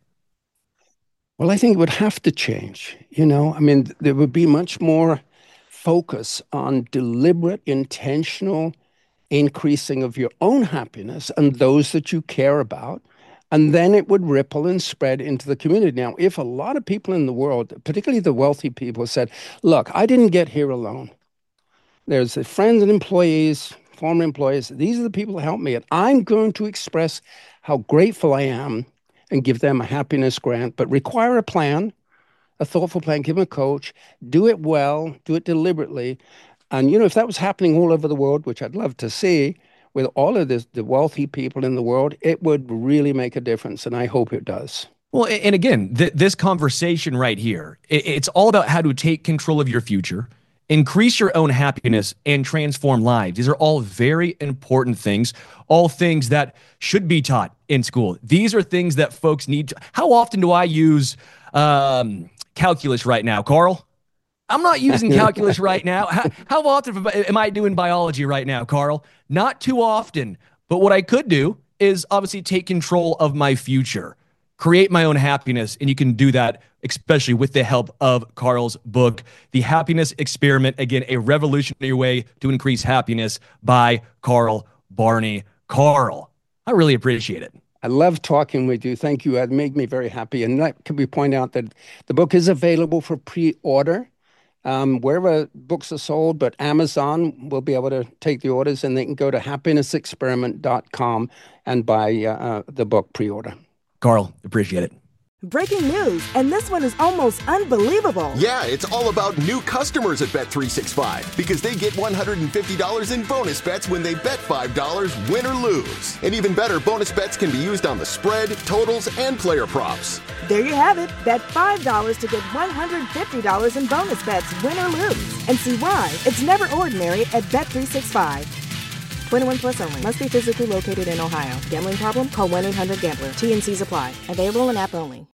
Well, I think it would have to change. You know, I mean, there would be much more focus on deliberate, intentional increasing of your own happiness and those that you care about. And then it would ripple and spread into the community. Now, if a lot of people in the world, particularly the wealthy people, said, look, I didn't get here alone. There's the friends and employees, former employees. These are the people who helped me. And I'm going to express how grateful I am and give them a happiness grant, but require a plan, a thoughtful plan, give them a coach, do it well, do it deliberately. And, you know, if that was happening all over the world, which I'd love to see, with all of this, the wealthy people in the world, it would really make a difference. And I hope it does. Well, and again, th- this conversation right here, it- it's all about how to take control of your future, increase your own happiness, and transform lives. These are all very important things, all things that should be taught in school. These are things that folks need to. How often do I use um, calculus right now, Carl? I'm not using calculus right now. How, how often am I doing biology right now, Carl? Not too often. But what I could do is obviously take control of my future. create my own happiness. And you can do that, especially with the help of Carl's book, The Happiness Experiment. Again, a revolutionary way to increase happiness by Carl Barney. Carl, I really appreciate it. I love talking with you. Thank you. It made me very happy. And that, can we point out that the book is available for pre-order um, wherever books are sold, but Amazon will be able to take the orders, and they can go to happiness experiment dot com and buy uh, uh, the book pre-order. Carl, appreciate it. Breaking news, and this one is almost unbelievable. Yeah, it's all about new customers at Bet three sixty-five because they get one hundred fifty dollars in bonus bets when they bet five dollars, win or lose. And even better, bonus bets can be used on the spread, totals, and player props. There you have it. Bet five dollars to get one hundred fifty dollars in bonus bets, win or lose. And see why it's never ordinary at Bet three sixty-five. twenty-one plus only. Must be physically located in Ohio. Gambling problem? Call one eight hundred gambler. T N Cs apply. Available in app only.